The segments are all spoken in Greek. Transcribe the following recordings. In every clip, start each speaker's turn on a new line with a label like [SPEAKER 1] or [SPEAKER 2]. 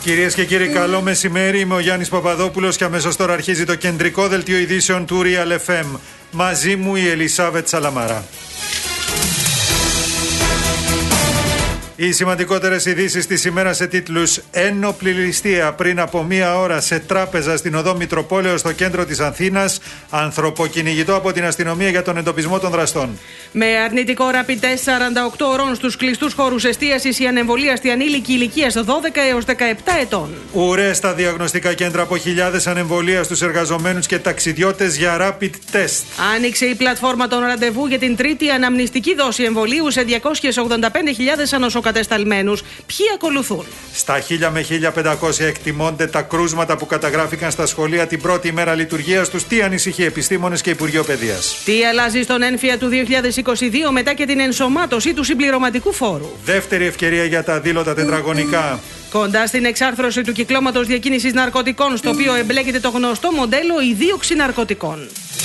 [SPEAKER 1] Κυρίες και κύριοι, καλό μεσημέρι. Είμαι ο Γιάννης Παπαδόπουλος και αμέσως τώρα αρχίζει το κεντρικό δελτίο ειδήσεων του Real FM. Μαζί μου η Ελισάβετ Σαλαμαρά. Οι σημαντικότερες ειδήσεις της ημέρας σε τίτλους: ένοπλη ληστεία πριν από μία ώρα σε τράπεζα στην οδό Μητροπόλεως στο κέντρο της Αθήνας. Ανθρωποκυνηγητό από την αστυνομία για τον εντοπισμό των δραστών.
[SPEAKER 2] Με αρνητικό rapid test 48 ωρών στους κλειστούς χώρους εστίασης οι ανεμβολίαστοι ανήλικοι ηλικίας 12 έως 17 ετών.
[SPEAKER 1] Ουρές στα διαγνωστικά κέντρα από χιλιάδες ανεμβολία στους εργαζομένους και ταξιδιώτες για rapid test.
[SPEAKER 2] Άνοιξε η πλατφόρμα των ραντεβού για την τρίτη αναμνηστική δόση εμβολίου σε 285.000 ανοσοκατεσταλμένους. Ποιοι ακολουθούν?
[SPEAKER 1] Στα 1.000 με 1.500 εκτιμώνται τα κρούσματα που καταγράφηκαν στα σχολεία την πρώτη ημέρα λειτουργίας τους. Τι ανησυχεί επιστήμονες και Υπουργείο Παιδείας?
[SPEAKER 2] Τι αλλάζει στον έμφυα του 2022 μετά και την ενσωμάτωση του συμπληρωματικού φόρου?
[SPEAKER 1] Δεύτερη ευκαιρία για τα αδήλωτα τετραγωνικά.
[SPEAKER 2] Κοντά στην εξάρθρωση του κυκλώματος διακίνησης ναρκωτικών, στο οποίο εμπλέκεται το γνωστό μοντέλο η δίωξη ναρκωτικών.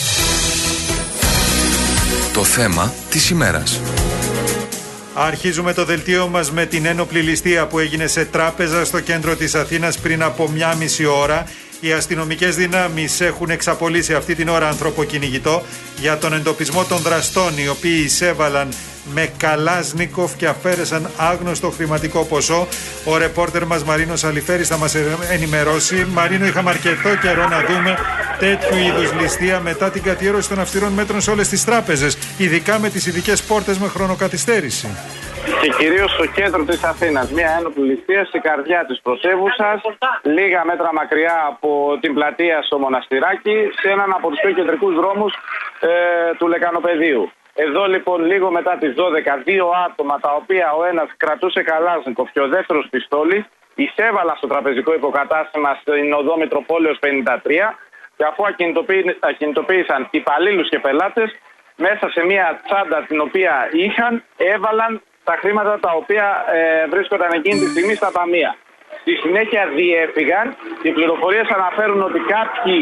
[SPEAKER 3] Το θέμα της ημέρας.
[SPEAKER 1] Αρχίζουμε το δελτίο μας με την ένοπλη ληστεία που έγινε σε τράπεζα στο κέντρο της Αθήνας πριν από 1,5 ώρα. Οι αστυνομικές δυνάμεις έχουν εξαπολύσει αυτή την ώρα ανθρωποκυνηγητό για τον εντοπισμό των δραστών, οι οποίοι εισέβαλαν με Καλάζνικοφ και αφαίρεσαν άγνωστο χρηματικό ποσό. Ο ρεπόρτερ μας Μαρίνος Αλιφέρης θα μας ενημερώσει. Μαρίνο, είχαμε αρκετό καιρό να δούμε τέτοιου είδους ληστεία μετά την καθιέρωση των αυστηρών μέτρων σε όλες τις τράπεζες, ειδικά με τις ειδικές πόρτες με χρονοκαθυστέρηση.
[SPEAKER 4] Και κυρίως στο κέντρο της Αθήνας, μια ένοπλη ληστεία στην καρδιά της πρωτεύουσας, λίγα μέτρα μακριά από την πλατεία στο Μοναστηράκι, σε έναν από τους πιο κεντρικούς δρόμους του Λεκανοπεδίου. Εδώ λοιπόν λίγο μετά τις 12, δύο άτομα τα οποία ο ένας κρατούσε Καλάζνικοφ και ο δεύτερος πιστόλι, εισέβαλαν στο τραπεζικό υποκατάστημα στην οδό Μητροπόλεως 53 και αφού ακινητοποίησαν υπαλλήλους και πελάτες, μέσα σε μια τσάντα την οποία είχαν, έβαλαν τα χρήματα τα οποία βρίσκονταν εκείνη τη στιγμή στα ταμεία. Στη συνέχεια διέφυγαν. Οι πληροφορίες αναφέρουν ότι κάποιοι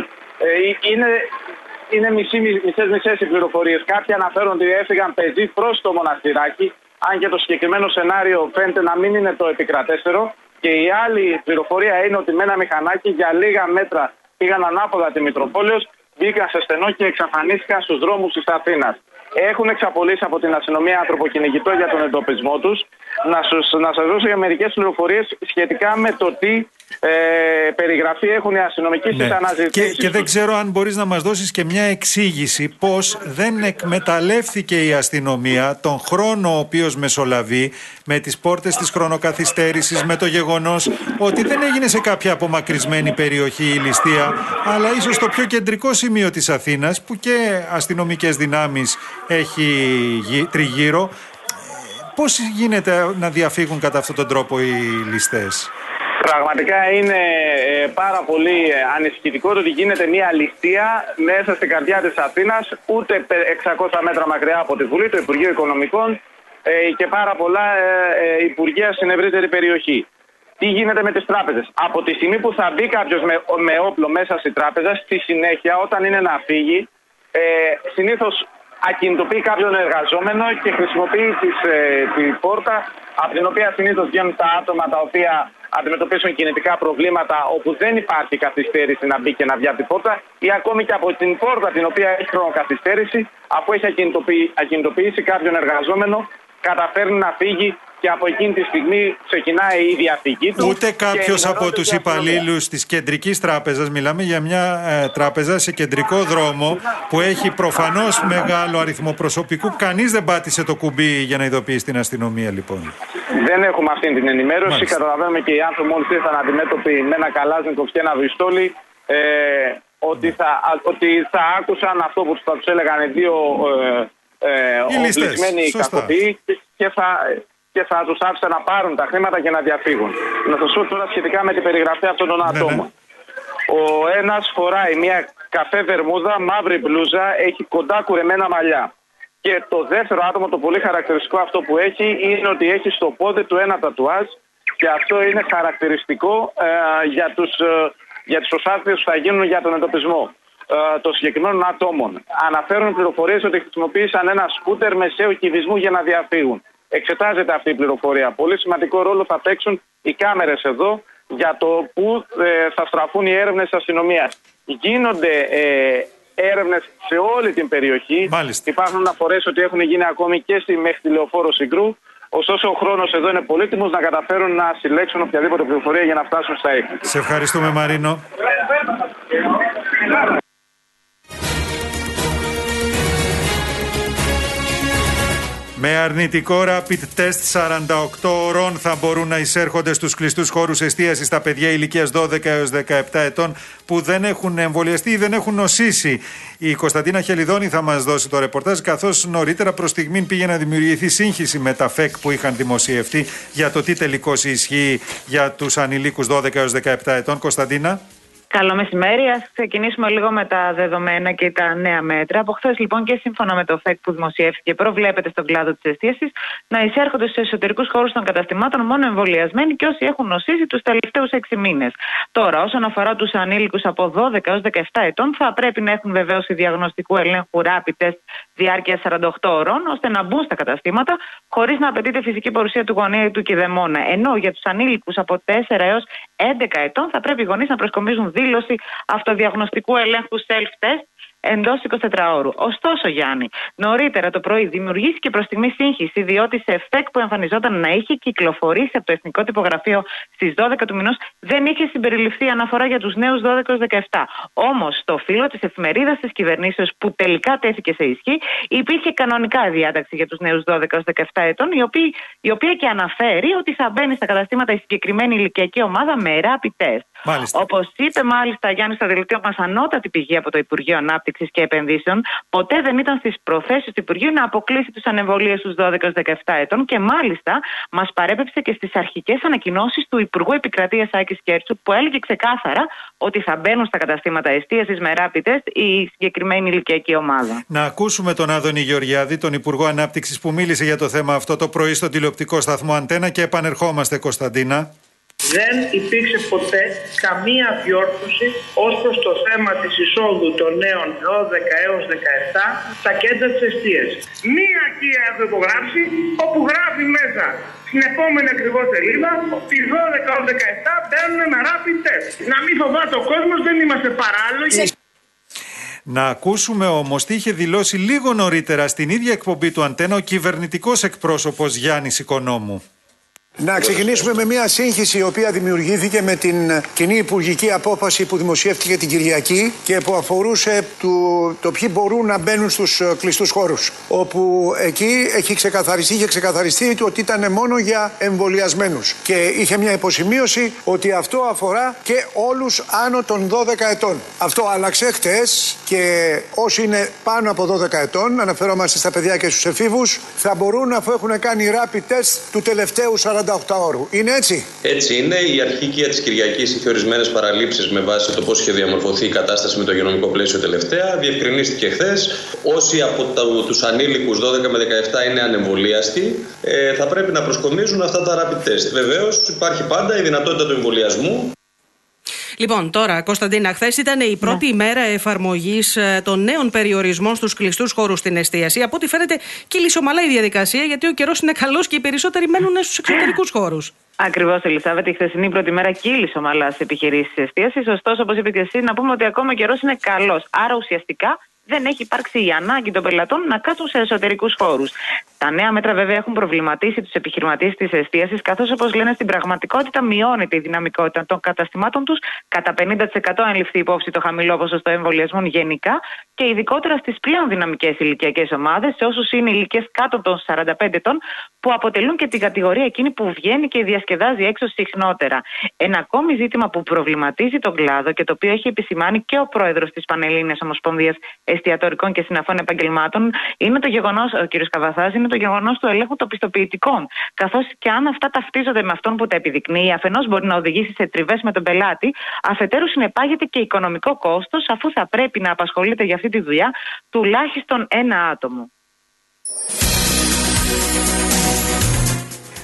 [SPEAKER 4] είναι μισές οι πληροφορίες. Κάποιοι αναφέρουν ότι έφυγαν πεζοί προς το Μοναστηράκι, αν και το συγκεκριμένο σενάριο φαίνεται να μην είναι το επικρατέστερο. Και η άλλη πληροφορία είναι ότι με ένα μηχανάκι για λίγα μέτρα πήγαν ανάποδα τη Μητροπόλεως, μπήκαν σε στενό και εξαφανίστηκαν στους δρόμους της Αθήνας. Έχουν εξαπολύσει από την αστυνομία ανθρωποκυνηγητό για τον εντοπισμό τους. Να σας δώσω για μερικές πληροφορίες σχετικά με το τι περιγραφή έχουν οι αστυνομικοί στις αναζητήσεις.
[SPEAKER 1] Και δεν ξέρω αν μπορείς να μας δώσεις και μια εξήγηση πώς δεν εκμεταλλεύθηκε η αστυνομία τον χρόνο ο οποίος μεσολαβεί με τις πόρτες της χρονοκαθυστέρησης, με το γεγονός ότι δεν έγινε σε κάποια απομακρυσμένη περιοχή η ληστεία, αλλά ίσως στο πιο κεντρικό σημείο της Αθήνας που και αστυνομικές δυνάμεις έχει τριγύρω. Πώς γίνεται να διαφύγουν κατά αυτόν τον τρόπο οι ληστές?
[SPEAKER 4] Πραγματικά είναι πάρα πολύ ανησυχητικό το ότι γίνεται μια ληστεία μέσα στην καρδιά της Αθήνας, ούτε 600 μέτρα μακριά από τη Βουλή, το Υπουργείο Οικονομικών και πάρα πολλά υπουργεία στην ευρύτερη περιοχή. Τι γίνεται με τις τράπεζες? Από τη στιγμή που θα μπει κάποιος με όπλο μέσα στη τράπεζα, στη συνέχεια όταν είναι να φύγει, συνήθως ακινητοποιεί κάποιον εργαζόμενο και χρησιμοποιεί την πόρτα από την οποία συνήθως βγαίνουν τα άτομα τα οποία αντιμετωπίσουν κινητικά προβλήματα, όπου δεν υπάρχει καθυστέρηση να μπει και να βγει από την πόρτα, ή ακόμη και από την πόρτα την οποία έχει χρονοκαθυστέρηση, αφού έχει ακινητοποιήσει κάποιον εργαζόμενο, καταφέρνει να φύγει και από εκείνη τη στιγμή ξεκινάει η διαφυγή του.
[SPEAKER 1] Ούτε κάποιος από τους υπαλλήλους της κεντρικής τράπεζας, μιλάμε για μια τράπεζα σε κεντρικό δρόμο που έχει προφανώς μεγάλο αριθμό προσωπικού, κανείς δεν πάτησε το κουμπί για να ειδοποιήσει την αστυνομία λοιπόν?
[SPEAKER 4] Δεν έχουμε αυτή την ενημέρωση. Μάλιστα. Καταλαβαίνουμε και οι άνθρωποι μόλις ήρθαν αντιμέτωποι με ένα Καλάζνικοφ και ένα πιστόλι ότι θα άκουσαν αυτό που θα τους έλεγαν οι δύο οπλισμένοι κακοποιοί και θα τους άφησαν να πάρουν τα χρήματα και να διαφύγουν. Να σας πω τώρα σχετικά με την περιγραφή αυτών των ατόμων. Ο ένας φοράει μια καφέ βερμούδα, μαύρη μπλούζα, έχει κοντά κουρεμένα μαλλιά. Και το δεύτερο άτομο, το πολύ χαρακτηριστικό αυτό που έχει, είναι ότι έχει στο πόδι του ένα τατουάζ και αυτό είναι χαρακτηριστικό για τις προσπάθειες που θα γίνουν για τον εντοπισμό των συγκεκριμένων ατόμων. Αναφέρουν πληροφορίες ότι χρησιμοποίησαν ένα σκούτερ μεσαίου κυβισμού για να διαφύγουν. Εξετάζεται αυτή η πληροφορία. Πολύ σημαντικό ρόλο θα παίξουν οι κάμερες εδώ για το πού θα στραφούν οι έρευνες της αστυνομίας. Γίνονται έρευνες σε όλη την περιοχή.
[SPEAKER 1] Μάλιστα.
[SPEAKER 4] Υπάρχουν αναφορές ότι έχουν γίνει ακόμη και μέχρι τη Λεωφόρο Συγκρού. Ωστόσο, ο χρόνος εδώ είναι πολύτιμος να καταφέρουν να συλλέξουν οποιαδήποτε πληροφορία για να φτάσουν στα ίχνη.
[SPEAKER 1] Σε ευχαριστούμε, Μαρίνο. Με αρνητικό rapid test 48 ωρών θα μπορούν να εισέρχονται στους κλειστούς χώρους εστίασης τα παιδιά ηλικίας 12 έως 17 ετών που δεν έχουν εμβολιαστεί ή δεν έχουν νοσήσει. Η Κωνσταντίνα Χελιδόνη θα μας δώσει το ρεπορτάζ, καθώς νωρίτερα προς στιγμήν πήγε να δημιουργηθεί σύγχυση με τα ΦΕΚ που είχαν δημοσιευτεί για το τι τελικώς ισχύει για τους ανηλίκους 12 έως 17 ετών. Κωνσταντίνα.
[SPEAKER 5] Καλό μεσημέρι. Ας ξεκινήσουμε λίγο με τα δεδομένα και τα νέα μέτρα. Από χθες, λοιπόν, και σύμφωνα με το ΦΕΚ που δημοσιεύθηκε, προβλέπεται στον κλάδο της εστίασης να εισέρχονται στους εσωτερικούς χώρους των καταστημάτων μόνο εμβολιασμένοι και όσοι έχουν νοσήσει τους τελευταίους 6 μήνες. Τώρα, όσον αφορά τους ανήλικους από 12 έως 17 ετών, θα πρέπει να έχουν βεβαίωση διαγνωστικού ελέγχου rapid test διάρκεια 48 ώρων, ώστε να μπουν στα καταστήματα χωρίς να απαιτείται φυσική παρουσία του γονέα ή του κηδεμόνα. Ενώ για τους ανήλικους από 4 έως 11 ετών θα πρέπει οι γονείς να προσκομίζουν δήλωση αυτοδιαγνωστικού ελέγχου self-test εντός 24 ώρου. Ωστόσο, Γιάννη, νωρίτερα το πρωί δημιουργήθηκε προς στιγμή σύγχυση, διότι σε ΦΕΚ που εμφανιζόταν να είχε κυκλοφορήσει από το Εθνικό Τυπογραφείο στις 12 του μηνός δεν είχε συμπεριληφθεί αναφορά για τους νέους 12-17. Όμως, στο φύλλο της εφημερίδας της κυβερνήσεως που τελικά τέθηκε σε ισχύ, υπήρχε κανονικά διάταξη για τους νέους 12-17 ετών, η οποία και αναφέρει ότι θα μπαίνει στα καταστήματα η συγκεκριμένη ηλικιακή ομάδα με rapid test. Όπως είπε μάλιστα Γιάννη στο δελτίο μας ανώτατη πηγή από το Υπουργείο Ανάπτυξης και Επενδύσεων, ποτέ δεν ήταν στις προθέσεις του Υπουργείου να αποκλείσει τους ανεμβολίαστους 12-17 ετών και μάλιστα μας παρέπεψε και στις αρχικές ανακοινώσεις του Υπουργού Επικρατείας Άκης Κέρτσου, που έλεγε ξεκάθαρα ότι θα μπαίνουν στα καταστήματα εστίασης με rapid test η συγκεκριμένη ηλικιακή ομάδα.
[SPEAKER 1] Να ακούσουμε τον Άδωνη Γεωργιάδη, τον Υπουργό Ανάπτυξης, που μίλησε για το θέμα αυτό το πρωί στον τηλεοπτικό σταθμό Αντένα, και επανερχόμαστε, Κωνσταντίνα.
[SPEAKER 6] Δεν υπήρξε ποτέ καμία διόρθωση ως προς το θέμα της εισόδου των νέων 12 έως 17 στα κέντρα της εστίασης. Μία ακία έχω υπογράψει όπου γράφει μέσα στην επόμενη ακριβώς σελίδα ότι 12 έως 17 μπαίνουν με rapid test. Να μην φοβάται ο κόσμος, δεν είμαστε παράλογοι.
[SPEAKER 1] Να ακούσουμε όμως τι είχε δηλώσει λίγο νωρίτερα στην ίδια εκπομπή του Αντένα ο κυβερνητικός εκπρόσωπος Γιάννης Οικονόμου.
[SPEAKER 7] Να ξεκινήσουμε με μια σύγχυση η οποία δημιουργήθηκε με την κοινή υπουργική απόφαση που δημοσιεύτηκε την Κυριακή και που αφορούσε το ποιοι μπορούν να μπαίνουν στους κλειστούς χώρους. Όπου εκεί είχε ξεκαθαριστεί ότι ήταν μόνο για εμβολιασμένους. Και είχε μια υποσημείωση ότι αυτό αφορά και όλους άνω των 12 ετών. Αυτό άλλαξε χτες και όσοι είναι πάνω από 12 ετών, αναφερόμαστε στα παιδιά και στους εφήβους, θα μπορούν, αφού έχουν κάνει rapid test του τελευταίου 48 ώρου. Είναι έτσι? Έτσι
[SPEAKER 8] είναι. Η αρχική της Κυριακής είχε ορισμένες παραλήψεις με βάση το πώς είχε διαμορφωθεί η κατάσταση με το υγειονομικό πλαίσιο τελευταία. Διευκρινίστηκε χθες. Όσοι από τους ανήλικους 12 με 17 είναι ανεμβολίαστοι, θα πρέπει να προσκομίζουν αυτά τα rapid test. Βεβαίως, υπάρχει πάντα η δυνατότητα του εμβολιασμού.
[SPEAKER 2] Λοιπόν, τώρα, Κωνσταντίνα, χθες ήταν η πρώτη ημέρα εφαρμογής των νέων περιορισμών στους κλειστούς χώρους στην εστίαση. Από ό,τι φαίνεται, κύλησε ομαλά η διαδικασία, γιατί ο καιρός είναι καλός και οι περισσότεροι μένουν στους εξωτερικούς χώρους.
[SPEAKER 5] Ακριβώς, Ελισάβετ. Η χθεσινή πρώτη μέρα κύλησε ομαλά στις επιχειρήσεις εστίασης. Ωστόσο, όπως είπε και εσύ, να πούμε ότι ακόμα ο καιρός είναι καλός. Άρα, ουσιαστικά, δεν έχει υπάρξει η ανάγκη των πελατών να κάτσουν σε εσωτερικούς χώρους. Τα νέα μέτρα, βέβαια, έχουν προβληματίσει τους επιχειρηματίες της εστίασης, καθώς, όπως λένε, στην πραγματικότητα μειώνεται η δυναμικότητα των καταστημάτων τους κατά 50%, αν ληφθεί υπόψη το χαμηλό ποσοστό εμβολιασμών γενικά και ειδικότερα στις πλέον δυναμικές ηλικιακές ομάδες, σε όσους είναι ηλικίες κάτω των 45 ετών, που αποτελούν και την κατηγορία εκείνη που βγαίνει και διασκεδάζει έξω συχνότερα. Ένα ακόμη ζήτημα που προβληματίζει τον κλάδο και το οποίο έχει επισημάνει και ο πρόεδρος της Πανελλήνιας Ομοσπονδίας Εστιατορικών και Συναφών Επαγγελμάτων είναι το γεγονός, ο κ. Καβαθάς, είναι το γεγονός του ελέγχου των πιστοποιητικών. Καθώς και αν αυτά ταυτίζονται με αυτόν που τα επιδεικνύει, αφενός μπορεί να οδηγήσει σε τριβές με τον πελάτη, αφετέρου συνεπάγεται και οικονομικό κόστος, αφού θα πρέπει να απασχολείται για αυτή τη δουλειά τουλάχιστον ένα άτομο.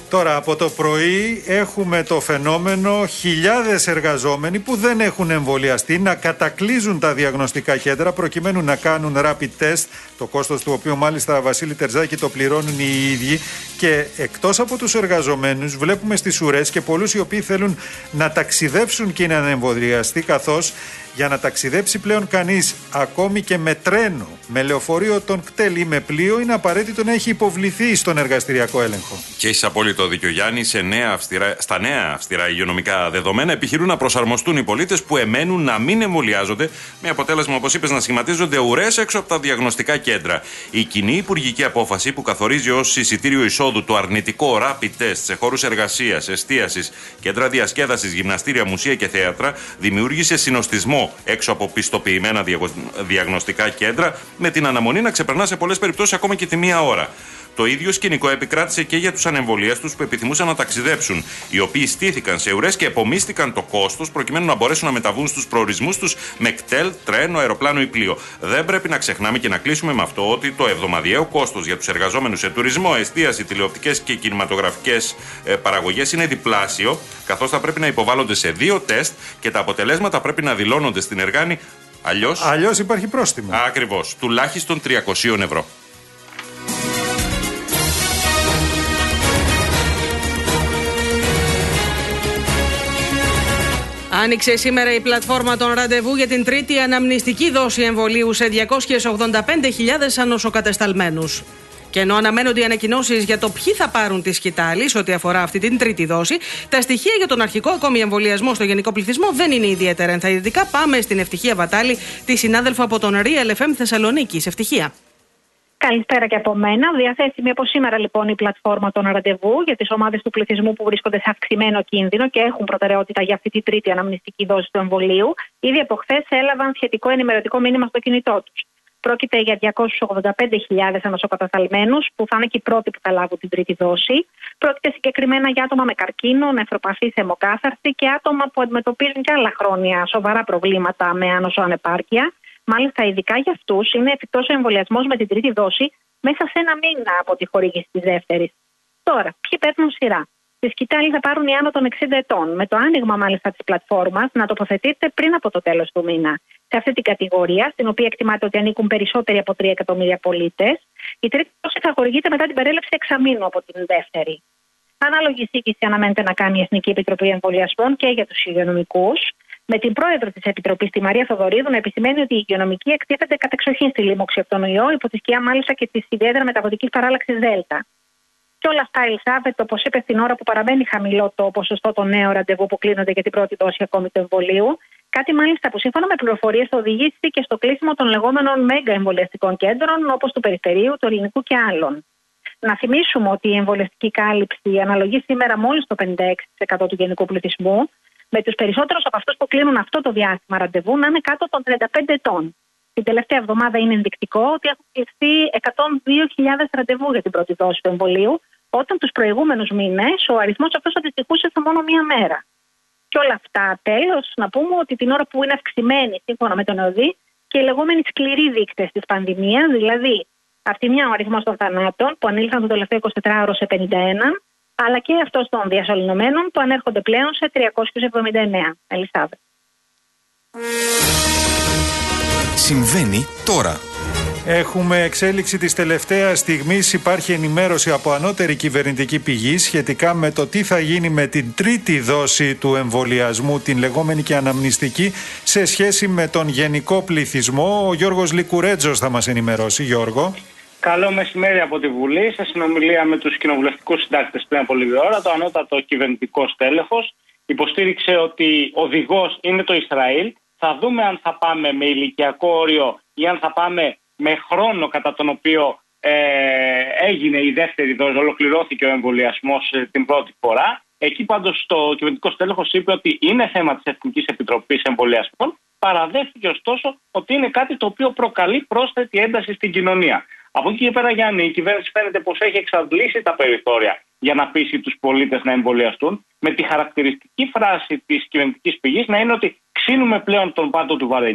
[SPEAKER 1] Τώρα από το πρωί έχουμε το φαινόμενο χιλιάδες εργαζόμενοι που δεν έχουν εμβολιαστεί να κατακλείζουν τα διαγνωστικά κέντρα προκειμένου να κάνουν rapid test, το κόστος του οποίου μάλιστα, Βασίλη Τερζάκη, το πληρώνουν οι ίδιοι, και εκτός από τους εργαζομένους βλέπουμε στις ουρές και πολλούς οι οποίοι θέλουν να ταξιδέψουν και να εμβολιαστεί, καθώς για να ταξιδέψει πλέον κανείς ακόμη και με τρένο, με λεωφορείο των κτέλ ή με πλοίο, είναι απαραίτητο να έχει υποβληθεί στον εργαστηριακό έλεγχο.
[SPEAKER 9] Και έχει απόλυτο δίκιο, Γιάννη. Στα νέα αυστηρά υγειονομικά δεδομένα επιχειρούν να προσαρμοστούν οι πολίτες που εμένουν να μην εμβολιάζονται, με αποτέλεσμα, όπως είπες, να σχηματίζονται ουρές έξω από τα διαγνωστικά κέντρα. Η κοινή υπουργική απόφαση που καθορίζει ως εισιτήριο εισόδου το αρνητικό rapid test σε χώρους εργασίας, εστίασης, κέντρα διασκέδασης, γυμναστήρια, μουσεία και θέατρα δημιούργησε συνοστισμό έξω από πιστοποιημένα διαγνωστικά κέντρα, με την αναμονή να ξεπερνά σε πολλές περιπτώσεις ακόμα και τη μία ώρα. Το ίδιο σκηνικό επικράτησε και για τους ανεμβολίαστους που επιθυμούσαν να ταξιδέψουν, οι οποίοι στήθηκαν σε ουρές και επομίστηκαν το κόστος προκειμένου να μπορέσουν να μεταβούν στους προορισμούς τους με κτέλ, τρένο, αεροπλάνο ή πλοίο. Δεν πρέπει να ξεχνάμε και να κλείσουμε με αυτό ότι το εβδομαδιαίο κόστος για τους εργαζόμενους σε τουρισμό, εστίαση, τηλεοπτικές και κινηματογραφικές παραγωγές είναι διπλάσιο, καθώς θα πρέπει να υποβάλλονται σε 2 τεστ και τα αποτελέσματα πρέπει να δηλώνονται στην Εργάνη. Αλλιώς
[SPEAKER 1] υπάρχει πρόστιμο.
[SPEAKER 9] Ακριβώς, τουλάχιστον 300 ευρώ.
[SPEAKER 2] Άνοιξε σήμερα η πλατφόρμα των ραντεβού για την τρίτη αναμνηστική δόση εμβολίου σε 285.000 ανοσοκατεσταλμένους. Και ενώ αναμένονται οι ανακοινώσεις για το ποιοι θα πάρουν τη σκητάλη σε ό,τι αφορά αυτή την τρίτη δόση, τα στοιχεία για τον αρχικό ακόμη εμβολιασμό στο γενικό πληθυσμό δεν είναι ιδιαίτερα ενθαρρυντικά. Πάμε στην Ευτυχία Βατάλη, τη συνάδελφο από τον Real FM Θεσσαλονίκη. Ευτυχία.
[SPEAKER 10] Καλησπέρα και από μένα. Διαθέσιμη από σήμερα λοιπόν η πλατφόρμα των ραντεβού για τις ομάδες του πληθυσμού που βρίσκονται σε αυξημένο κίνδυνο και έχουν προτεραιότητα για αυτή τη τρίτη αναμνηστική δόση του εμβολίου. Ήδη από χθες έλαβαν σχετικό ενημερωτικό μήνυμα στο κινητό τους. Πρόκειται για 285.000 ανοσοκατασταλμένους που θα είναι και οι πρώτοι που θα λάβουν την τρίτη δόση. Πρόκειται συγκεκριμένα για άτομα με καρκίνο, νεφροπαθή αιμοκάθαρση και άτομα που αντιμετωπίζουν και άλλα χρόνια σοβαρά προβλήματα με άνοσο ανεπάρκεια. Μάλιστα, ειδικά για αυτούς είναι εφικτός ο εμβολιασμός με την τρίτη δόση μέσα σε 1 μήνα από τη χορήγηση της δεύτερης. Τώρα, ποιοι παίρνουν σειρά? Τη σκητάλη θα πάρουν οι άνω των 60 ετών, με το άνοιγμα μάλιστα της πλατφόρμας να τοποθετείτε πριν από το τέλος του μήνα. Σε αυτή την κατηγορία, στην οποία εκτιμάται ότι ανήκουν περισσότεροι από 3 εκατομμύρια πολίτες, η τρίτη δόση θα χορηγείται μετά την περέλευση εξαμήνου από την δεύτερη. Ανάλογη σύγκριση αναμένεται να κάνει η Εθνική Επιτροπή Εμβολιασμών και για τους υγειονομικούς, με την πρόεδρο της Επιτροπής, τη Μαρία Θοδωρίδου, να επισημαίνει ότι οι υγειονομικοί εκτίθενται κατεξοχήν στη λίμωξη από τον ιό, υπό τη σκιά μάλιστα και τη ιδιαίτερα μεταδοτική παράλλαξη Δέλτα. Και όλα αυτά, Ελισάβετ, όπως είπε, την ώρα που παραμένει χαμηλό το ποσοστό των νέων ραντεβού που κλείνονται για την πρώτη δόση ακόμη του εμβολίου. Κάτι μάλιστα που σύμφωνα με πληροφορίες θα οδηγήσει και στο κλείσιμο των λεγόμενων μέγα εμβολιαστικών κέντρων, όπως του Περιστερίου, του Ελληνικού και άλλων. Να θυμίσουμε ότι η εμβολιαστική κάλυψη αναλογεί σήμερα μόλις το 56% του γενικού πληθυσμού, με τους περισσότερους από αυτούς που κλείνουν αυτό το διάστημα ραντεβού να είναι κάτω των 35 ετών. Την τελευταία εβδομάδα είναι ενδεικτικό ότι έχουν κλειστεί 102.000 ραντεβού για την πρώτη δόση του εμβολίου, όταν τους προηγούμενους μήνες ο αριθμός αυτός αντιστοιχούσε σε μόνο 1 μέρα. Και όλα αυτά, τέλος, να πούμε ότι την ώρα που είναι αυξημένη σύμφωνα με τον ΕΟΔΗ και οι λεγόμενοι σκληροί δείκτες της πανδημίας, δηλαδή από τη μια ο αριθμός των θανάτων που ανήλθαν το τελευταίο 24ωρο σε 51, αλλά και αυτός των διασωληνωμένων που ανέρχονται πλέον σε 379. Ελισάβετ.
[SPEAKER 3] Συμβαίνει τώρα.
[SPEAKER 1] Έχουμε εξέλιξη της τελευταίας στιγμής. Υπάρχει ενημέρωση από ανώτερη κυβερνητική πηγή σχετικά με το τι θα γίνει με την τρίτη δόση του εμβολιασμού, την λεγόμενη και αναμνηστική, σε σχέση με τον γενικό πληθυσμό. Ο Γιώργος Λικουρέτζος θα μας ενημερώσει. Γιώργο.
[SPEAKER 11] Καλό μεσημέρι από τη Βουλή. Σε συνομιλία με τους κοινοβουλευτικούς συντάκτες πριν από λίγη ώρα, το ανώτατο κυβερνητικό στέλεχος υποστήριξε ότι οδηγός είναι το Ισραήλ. Θα δούμε αν θα πάμε με ηλικιακό όριο ή αν θα πάμε με χρόνο κατά τον οποίο έγινε η δεύτερη δόση, ολοκληρώθηκε ο εμβολιασμός την πρώτη φορά. Εκεί πάντως το κυβερνητικό στέλεχος είπε ότι είναι θέμα της Εθνικής Επιτροπής Εμβολιασμών. Παραδέχθηκε ωστόσο ότι είναι κάτι το οποίο προκαλεί πρόσθετη ένταση στην κοινωνία. Από εκεί και πέρα, Γιάννη, η κυβέρνηση φαίνεται πως έχει εξαντλήσει τα περιθώρια για να πείσει τους πολίτες να εμβολιαστούν, με τη χαρακτηριστική φράση της κυβερνητικής πηγής να είναι ότι ξύνουμε πλέον τον πάτο του βαρελιού,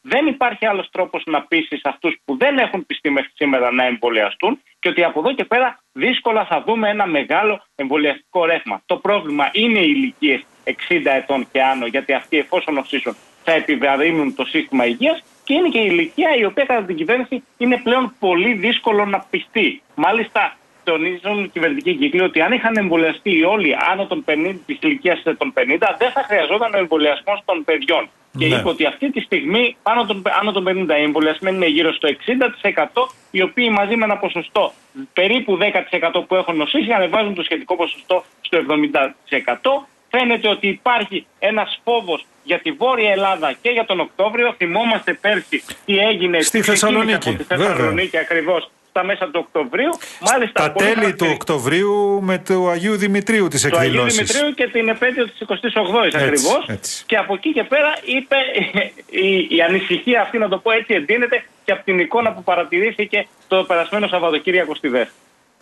[SPEAKER 11] δεν υπάρχει άλλος τρόπος να πείσεις αυτούς που δεν έχουν πιστεί μέχρι σήμερα να εμβολιαστούν και ότι από εδώ και πέρα δύσκολα θα δούμε ένα μεγάλο εμβολιαστικό ρεύμα. Το πρόβλημα είναι οι ηλικίες 60 ετών και άνω, γιατί αυτοί εφόσον οξύσουν θα επιβαρύνουν το σύστημα υγείας, και είναι και η ηλικία η οποία κατά την κυβέρνηση είναι πλέον πολύ δύσκολο να πιστεί. Μάλιστα, τονίζουν οι κυβερνητικοί κύκλοι ότι αν είχαν εμβολιαστεί όλοι άνω των 50, της ηλικίας των 50, δεν θα χρειαζόταν ο εμβολιασμός των παιδιών. Και είπε ότι αυτή τη στιγμή άνω των 50 οι εμβολιασμένοι είναι γύρω στο 60%, οι οποίοι μαζί με ένα ποσοστό περίπου 10% που έχουν νοσήσει ανεβάζουν το σχετικό ποσοστό στο 70%. Φαίνεται ότι υπάρχει ένας φόβος για τη Βόρεια Ελλάδα και για τον Οκτώβριο. Θυμόμαστε πέρσι τι έγινε
[SPEAKER 1] στη Θεσσαλονίκη.
[SPEAKER 11] Από τη Θεσσαλονίκη ακριβώς στα μέσα του Οκτωβρίου.
[SPEAKER 1] Μάλιστα, τα τέλη του Οκτωβρίου με του Αγίου Δημητρίου τις εκδηλώσεις.
[SPEAKER 11] Του Αγίου Δημητρίου και την επέτειο της 28ης ακριβώς. Και από εκεί και πέρα είπε η ανησυχία αυτή, να το πω έτσι, εντείνεται και από την εικόνα που παρατηρήθηκε το περασμένο Σαββατοκύριακο στη ΔΕΘ.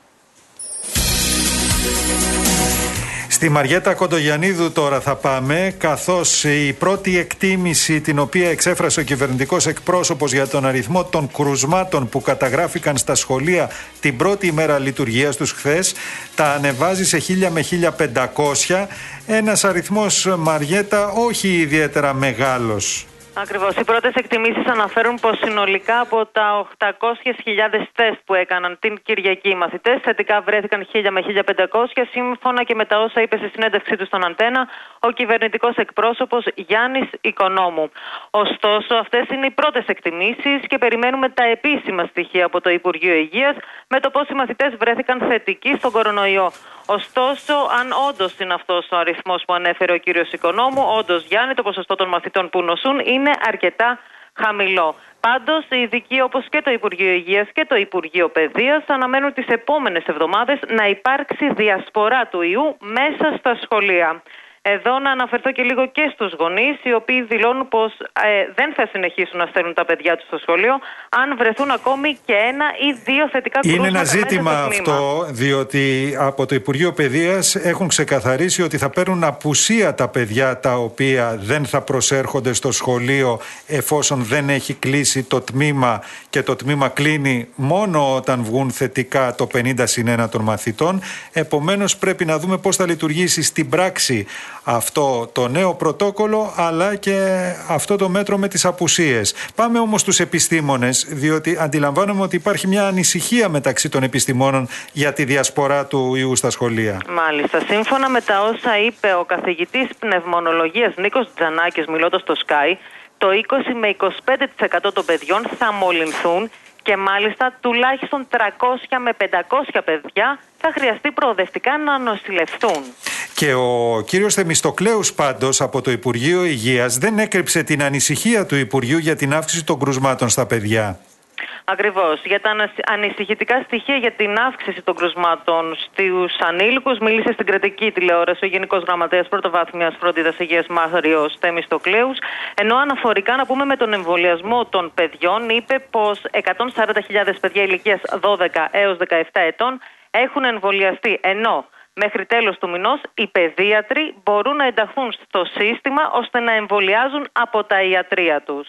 [SPEAKER 1] Στη Μαριέτα Κοντογιαννίδου τώρα θα πάμε, καθώς η πρώτη εκτίμηση την οποία εξέφρασε ο κυβερνητικός εκπρόσωπος για τον αριθμό των κρουσμάτων που καταγράφηκαν στα σχολεία την πρώτη ημέρα λειτουργίας τους χθες τα ανεβάζει σε 1.000 με 1.500, ένας αριθμός, Μαριέτα, όχι ιδιαίτερα μεγάλος.
[SPEAKER 5] Ακριβώς. Οι πρώτες εκτιμήσεις αναφέρουν πως συνολικά από τα 800.000 τεστ που έκαναν την Κυριακή οι μαθητές, θετικά βρέθηκαν 1.000 με 1.500, σύμφωνα και με τα όσα είπε στη συνέντευξή του στον Αντένα ο κυβερνητικός εκπρόσωπος Γιάννης Οικονόμου. Ωστόσο, αυτές είναι οι πρώτες εκτιμήσεις και περιμένουμε τα επίσημα στοιχεία από το Υπουργείο Υγείας με το πώς οι μαθητές βρέθηκαν θετικοί στον κορονοϊό. Ωστόσο, αν όντως είναι αυτός ο αριθμός που ανέφερε ο κύριος Οικονόμου, όντως, Γιάννη, το ποσοστό των μαθητών που νοσούν είναι αρκετά χαμηλό. Πάντως, οι ειδικοί όπως και το Υπουργείο Υγείας και το Υπουργείο Παιδείας αναμένουν τις επόμενες εβδομάδες να υπάρξει διασπορά του ιού μέσα στα σχολεία. Εδώ να αναφερθώ και λίγο και στους γονείς, οι οποίοι δηλώνουν πως δεν θα συνεχίσουν να στέλνουν τα παιδιά τους στο σχολείο αν βρεθούν ακόμη και 1 ή 2 θετικά κρούσματα.
[SPEAKER 1] Είναι ένα ζήτημα αυτό, διότι από το Υπουργείο Παιδείας έχουν ξεκαθαρίσει ότι θα παίρνουν απουσία τα παιδιά τα οποία δεν θα προσέρχονται στο σχολείο εφόσον δεν έχει κλείσει το τμήμα, και το τμήμα κλείνει μόνο όταν βγουν θετικά το 50+1 των μαθητών. Επομένως πρέπει να δούμε πώς θα λειτουργήσει στην πράξη αυτό το νέο πρωτόκολλο, αλλά και αυτό το μέτρο με τις απουσίες. Πάμε όμως στους επιστήμονες, διότι αντιλαμβάνομαι ότι υπάρχει μια ανησυχία μεταξύ των επιστημόνων για τη διασπορά του ιού στα σχολεία.
[SPEAKER 5] Μάλιστα. Σύμφωνα με τα όσα είπε ο καθηγητής πνευμονολογίας Νίκος Τζανάκης μιλώντας στο Sky, το 20 με 25% των παιδιών θα μολυνθούν και μάλιστα τουλάχιστον 300 με 500 παιδιά θα χρειαστεί προοδευτικά να νοσηλευτούν.
[SPEAKER 1] Και ο κύριος Θεμιστοκλέους πάντως από το Υπουργείο Υγείας δεν έκρυψε την ανησυχία του Υπουργείου για την αύξηση των κρουσμάτων στα παιδιά.
[SPEAKER 5] Ακριβώς. Για τα ανησυχητικά στοιχεία για την αύξηση των κρουσμάτων στους ανήλικους μίλησε στην κρατική τηλεόραση ο Γενικός Γραμματέας Πρωτοβάθμιας Φροντίδας Υγείας Μάριος Θεμιστοκλέους, ενώ αναφορικά να πούμε με τον εμβολιασμό των παιδιών είπε πως 140.000 παιδιά ηλικίας 12 έως 17 ετών έχουν εμβολιαστεί, ενώ μέχρι τέλος του μηνός οι παιδίατροι μπορούν να ενταχθούν στο σύστημα ώστε να εμβολιάζουν από τα ιατρεία τους.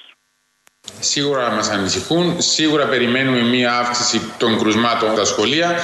[SPEAKER 12] Σίγουρα μας ανησυχούν, σίγουρα περιμένουμε μία αύξηση των κρουσμάτων στα σχολεία.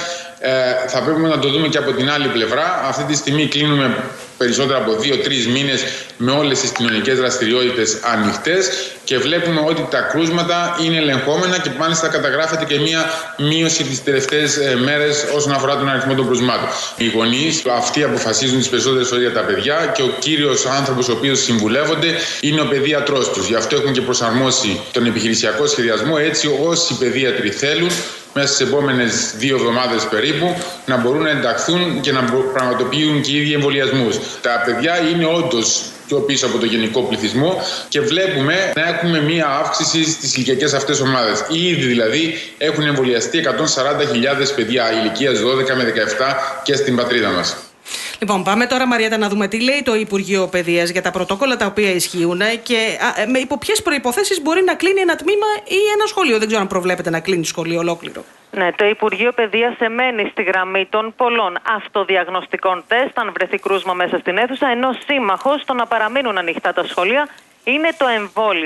[SPEAKER 12] Θα πρέπει να το δούμε και από την άλλη πλευρά. Αυτή τη στιγμή κλείνουμε περισσότερα από 2-3 μήνες με όλες τις κοινωνικές δραστηριότητες ανοιχτές και βλέπουμε ότι τα κρούσματα είναι ελεγχόμενα και μάλιστα καταγράφεται και μία μείωση τις τελευταίες μέρες όσον αφορά τον αριθμό των κρουσμάτων. Οι γονείς, αυτοί αποφασίζουν τις περισσότερες φορές για τα παιδιά και ο κύριος άνθρωπος ο οποίος συμβουλεύονται είναι ο παιδίατρός τους. Γι' αυτό έχουν και προσαρμόσει τον επιχειρησιακό σχεδιασμό έτσι όσοι παιδίατροι θέλουν μέσα στις επόμενες 2 εβδομάδες περίπου να μπορούν να ενταχθούν και να πραγματοποιούν και οι ίδιοι εμβολιασμούς. Τα παιδιά είναι όντως πιο πίσω από το γενικό πληθυσμό και βλέπουμε να έχουμε μία αύξηση στις ηλικιακές αυτές ομάδες. Ήδη δηλαδή έχουν εμβολιαστεί 140.000 παιδιά ηλικίας 12 με 17 και στην πατρίδα μας.
[SPEAKER 2] Λοιπόν, πάμε τώρα, Μαριέτα, να δούμε τι λέει το Υπουργείο Παιδείας για τα πρωτόκολλα τα οποία ισχύουν και υπό ποιες προϋποθέσεις μπορεί να κλείνει ένα τμήμα ή ένα σχολείο. Δεν ξέρω αν προβλέπεται να κλείνει σχολείο ολόκληρο.
[SPEAKER 5] Ναι, το Υπουργείο Παιδείας εμένει στη γραμμή των πολλών αυτοδιαγνωστικών τεστ αν βρεθεί κρούσμα μέσα στην αίθουσα, ενώ σύμμαχος στο να παραμείνουν ανοιχτά τα σχολεία είναι το εμβόλιο.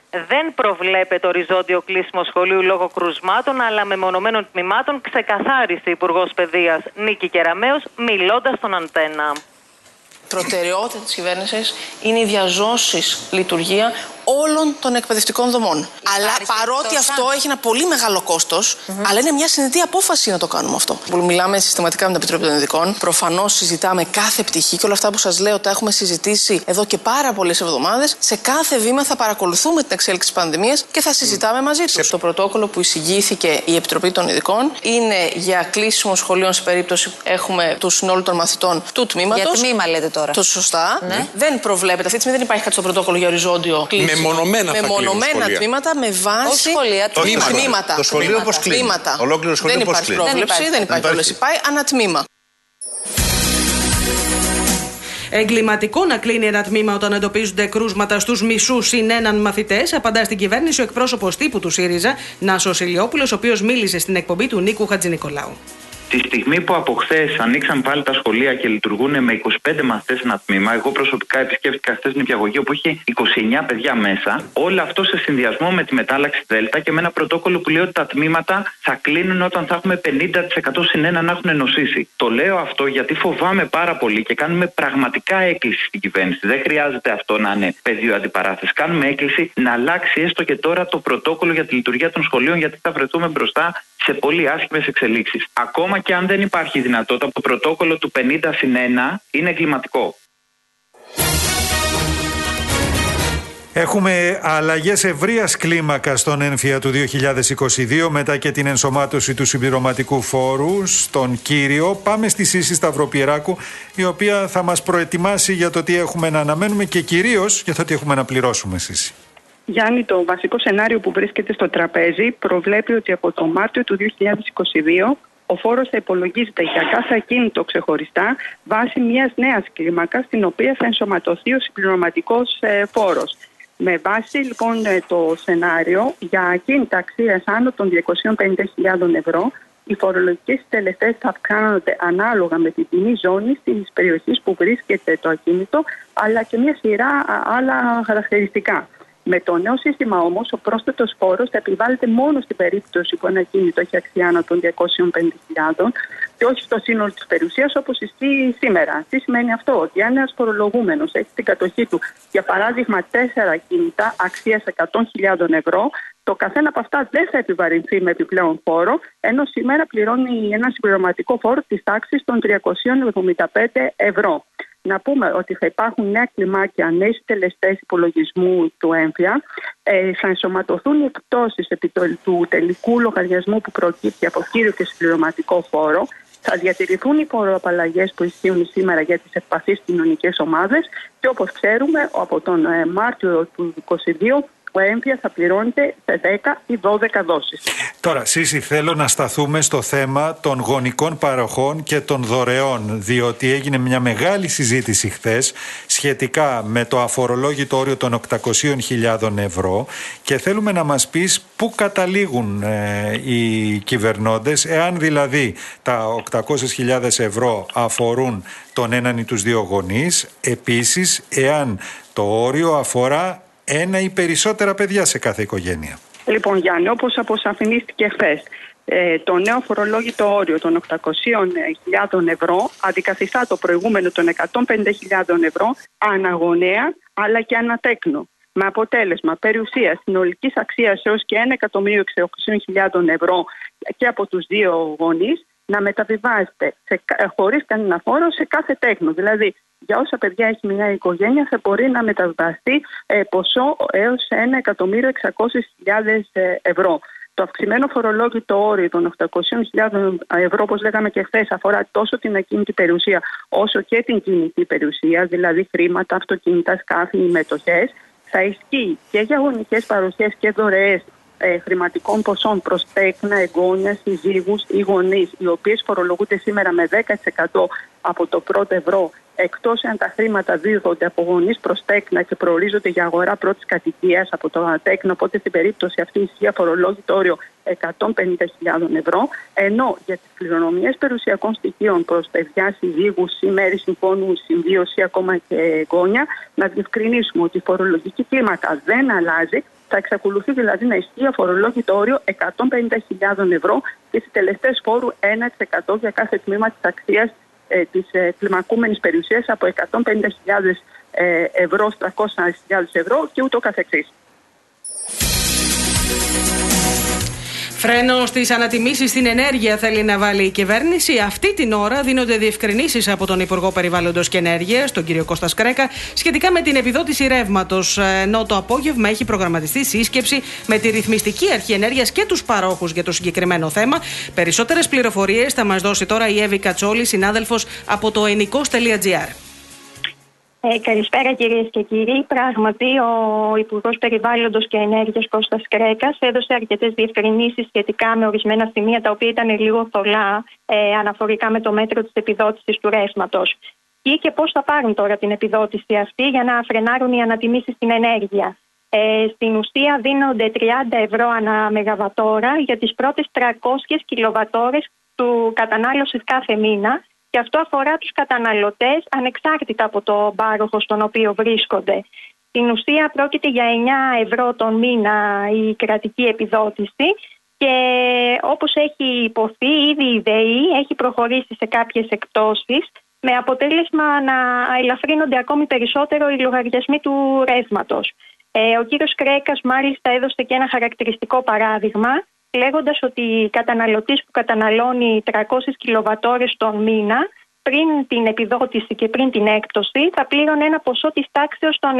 [SPEAKER 5] Δεν προβλέπεται οριζόντιο κλείσιμο σχολείου λόγω κρουσμάτων, αλλά μεμονωμένων τμήματων, ξεκαθάρισε η Υπουργός Παιδείας Νίκη Κεραμέως, μιλώντας στον Αντένα.
[SPEAKER 13] Προτεραιότητα της κυβέρνησης είναι η διαζώσης λειτουργία όλων των εκπαιδευτικών δομών. Αλλά παρότι αυτό έχει ένα πολύ μεγάλο κόστος, αλλά είναι μια συνετή απόφαση να το κάνουμε αυτό. Μιλάμε συστηματικά με την Επιτροπή των Ειδικών. Προφανώς συζητάμε κάθε πτυχή και όλα αυτά που σας λέω τα έχουμε συζητήσει εδώ και πάρα πολλές εβδομάδες. Σε κάθε βήμα θα παρακολουθούμε την εξέλιξη της πανδημίας και θα συζητάμε μαζί τους. Το πρωτόκολλο που εισηγήθηκε η Επιτροπή των Ειδικών είναι για κλείσιμο σχολείων σε περίπτωση έχουμε του συνόλου των μαθητών του τμήματος.
[SPEAKER 14] Για τμήμα λέτε τώρα.
[SPEAKER 13] Το σωστά. Ναι. Δεν προβλέπεται. Αυτή τη στιγμή δεν υπάρχει κάτι στο πρωτόκολλο για οριζόντιο κλείσιμο. Μεμονωμένα τμήματα με βάση τμήματα.
[SPEAKER 15] Το σχολείο πώς κλείνει. Ολόκληρο σχολείο πώς κλείνει.
[SPEAKER 13] Δεν υπάρχει πρόβλεψη, δεν υπάρχει όλες. Πάει ανατμήμα.
[SPEAKER 2] Εγκληματικό να κλείνει ένα τμήμα όταν εντοπίζονται κρούσματα στους μισούς συν έναν μαθητές, απαντά στην κυβέρνηση ο εκπρόσωπος τύπου του ΣΥΡΙΖΑ, Νάσος Ηλιόπουλος, ο οποίος μίλησε στην εκπομπή του Νίκου Χατζηνικολάου.
[SPEAKER 16] Τη στιγμή που από χθες ανοίξαν πάλι τα σχολεία και λειτουργούν με 25 μαθητές ένα τμήμα, εγώ προσωπικά επισκέφτηκα χθες νηπιαγωγείο που είχε 29 παιδιά μέσα. Όλο αυτό σε συνδυασμό με τη μετάλλαξη Δέλτα και με ένα πρωτόκολλο που λέει ότι τα τμήματα θα κλείνουν όταν θα έχουμε 50% συν ένα να έχουν νοσήσει. Το λέω αυτό γιατί φοβάμαι πάρα πολύ και κάνουμε πραγματικά έκκληση στην κυβέρνηση. Δεν χρειάζεται αυτό να είναι πεδίο αντιπαράθεσης. Κάνουμε έκκληση να αλλάξει έστω και τώρα το πρωτόκολλο για τη λειτουργία των σχολείων, γιατί θα βρεθούμε μπροστά σε πολύ άσχημες εξελίξεις. Ακόμα και αν δεν υπάρχει δυνατότητα, το πρωτόκολλο του 50 συν 1 είναι εγκληματικό.
[SPEAKER 1] Έχουμε αλλαγές ευρείας κλίμακας στον έμφυα του 2022 μετά και την ενσωμάτωση του συμπληρωματικού φόρου στον Κύριο. Πάμε στη Σύση Σταυροπιεράκου, η οποία θα μας προετοιμάσει για το τι έχουμε να αναμένουμε και κυρίως για το τι έχουμε να πληρώσουμε, Σύση.
[SPEAKER 17] Γιάννη, το βασικό σενάριο που βρίσκεται στο τραπέζι προβλέπει ότι από το Μάρτιο του 2022 ο φόρος θα υπολογίζεται για κάθε ακίνητο ξεχωριστά βάσει μιας νέας κλίμακας, στην οποία θα ενσωματωθεί ο συμπληρωματικός φόρος. Με βάση λοιπόν το σενάριο, για ακίνητα αξίας άνω των 250.000 ευρώ, οι φορολογικές συντελεστές θα αυξάνονται ανάλογα με την τιμή ζώνη της περιοχής που βρίσκεται το ακίνητο, αλλά και μια σειρά άλλα χαρακτηριστικά. Με το νέο σύστημα όμως, ο πρόσθετος φόρος θα επιβάλλεται μόνο στην περίπτωση που ένα ακίνητο έχει αξία άνω των 250.000 και όχι στο σύνολο της περιουσίας όπως ισχύει σήμερα. Τι σημαίνει αυτό? Ότι αν ένας φορολογούμενος έχει στην κατοχή του, για παράδειγμα, 4 ακίνητα αξίας 100.000 ευρώ, το καθένα από αυτά δεν θα επιβαρυνθεί με επιπλέον φόρο, ενώ σήμερα πληρώνει ένα συμπληρωματικό φόρο της τάξης των 375 ευρώ. Να πούμε ότι θα υπάρχουν νέα κλιμάκια, νέοι συντελεστές υπολογισμού του έμφυα, θα ενσωματωθούν οι επιπτώσεις του τελικού λογαριασμού που προκύπτει από κύριο και συμπληρωματικό φόρο, θα διατηρηθούν οι φοροαπαλλαγές που ισχύουν σήμερα για τις ευπαθείς κοινωνικές ομάδες και όπως ξέρουμε από τον Μάρτιο του 2022 ο έμφυα θα πληρώνεται σε 10 ή 12 δόσεις.
[SPEAKER 1] Τώρα, Σύση, θέλω να σταθούμε στο θέμα των γονικών παροχών και των δωρεών, διότι έγινε μια μεγάλη συζήτηση χθες σχετικά με το αφορολόγητο όριο των 800.000 ευρώ και θέλουμε να μας πεις πού καταλήγουν οι κυβερνώντες, εάν δηλαδή τα 800.000 ευρώ αφορούν τον έναν ή τους δύο γονείς, επίσης εάν το όριο αφορά ένα ή περισσότερα παιδιά σε κάθε οικογένεια.
[SPEAKER 17] Λοιπόν, Γιάννη, όπως αποσαφηνίστηκε χθες, το νέο φορολόγητο όριο των 800.000 ευρώ αντικαθιστά το προηγούμενο των 150.000 ευρώ αναγονέα αλλά και ανατέκνο. Με αποτέλεσμα περιουσία συνολικής αξίας έως και 1.600.000 ευρώ και από τους δύο γονείς να μεταβιβάζεται χωρίς κανένα φόρο σε κάθε τέκνο. Δηλαδή, για όσα παιδιά έχει μια οικογένεια θα μπορεί να μεταβιβαστεί ποσό έως 1.600.000 ευρώ. Το αυξημένο φορολόγητο όριο των 800.000 ευρώ, όπως λέγαμε και χθες, αφορά τόσο την ακίνητη περιουσία όσο και την κινητή περιουσία, δηλαδή χρήματα, αυτοκίνητα, σκάφη, μετοχές. Θα ισχύει και για γονικές παροχές και δωρεές χρηματικών ποσών προς τέκνα, εγγόνια, συζύγους ή γονείς, οι οποίες φορολογούνται σήμερα με 10% από το πρώτο ευρώ, εκτός αν τα χρήματα δίδονται από γονείς προς τέκνα και προορίζονται για αγορά πρώτης κατοικίας από το τέκνο, οπότε στην περίπτωση αυτή ισχύει αφορολόγητο όριο 150.000 ευρώ, ενώ για τις κληρονομιές περιουσιακών στοιχείων προς παιδιά, συζύγους ή μέρη συμφώνου συμβίωση, ακόμα και εγγόνια, να διευκρινίσουμε ότι η φορολογική κλίμακα δεν αλλάζει Θα εξακολουθεί δηλαδή να ισχύει αφορολόγητο όριο 150.000 ευρώ και συντελεστές φόρου 1% για κάθε τμήμα της αξίας της κλιμακούμενης περιουσίας από 150.000 ευρώ, 300.000 ευρώ και ούτω καθεξής.
[SPEAKER 2] Φρένο στις ανατιμήσεις στην ενέργεια θέλει να βάλει η κυβέρνηση. Αυτή την ώρα δίνονται διευκρινήσεις από τον Υπουργό Περιβάλλοντος και Ενέργειας, τον κύριο Κώστα Σκρέκα, σχετικά με την επιδότηση ρεύματος. Ενώ το απόγευμα έχει προγραμματιστεί σύσκεψη με τη Ρυθμιστική Αρχή Ενέργειας και τους παρόχους για το συγκεκριμένο θέμα. Περισσότερες πληροφορίες θα μας δώσει τώρα η Εύη Κατσόλη, συνάδελφος από το ennikos.gr.
[SPEAKER 10] Καλησπέρα κυρίες και κύριοι. Πράγματι, ο Υπουργός Περιβάλλοντος και Ενέργειας Κώστας Κρέκας έδωσε αρκετές διευκρινήσεις σχετικά με ορισμένα σημεία τα οποία ήταν λίγο θολά αναφορικά με το μέτρο της επιδότησης του ρεύματος. Και πώς θα πάρουν τώρα την επιδότηση αυτή για να φρενάρουν οι ανατιμήσεις στην ενέργεια. Στην ουσία δίνονται 30 ευρώ ανά μεγαβατόρα για τις πρώτες 300 κιλοβατόρες του κατανάλωσης κάθε μήνα. Και αυτό αφορά τους καταναλωτές ανεξάρτητα από το πάροχο στον οποίο βρίσκονται. Στην ουσία πρόκειται για 9 ευρώ τον μήνα η κρατική επιδότηση και όπως έχει υποθεί ήδη η ΔΕΗ έχει προχωρήσει σε κάποιες εκπτώσεις με αποτέλεσμα να ελαφρύνονται ακόμη περισσότερο οι λογαριασμοί του ρεύματος. Ο κύριος Κρέκας μάλιστα έδωσε και ένα χαρακτηριστικό παράδειγμα, λέγοντας ότι καταναλωτής που καταναλώνει 300 κιλοβατόρες τον μήνα, πριν την επιδότηση και πριν την έκπτωση, θα πλήρωνε ένα ποσό της τάξεως των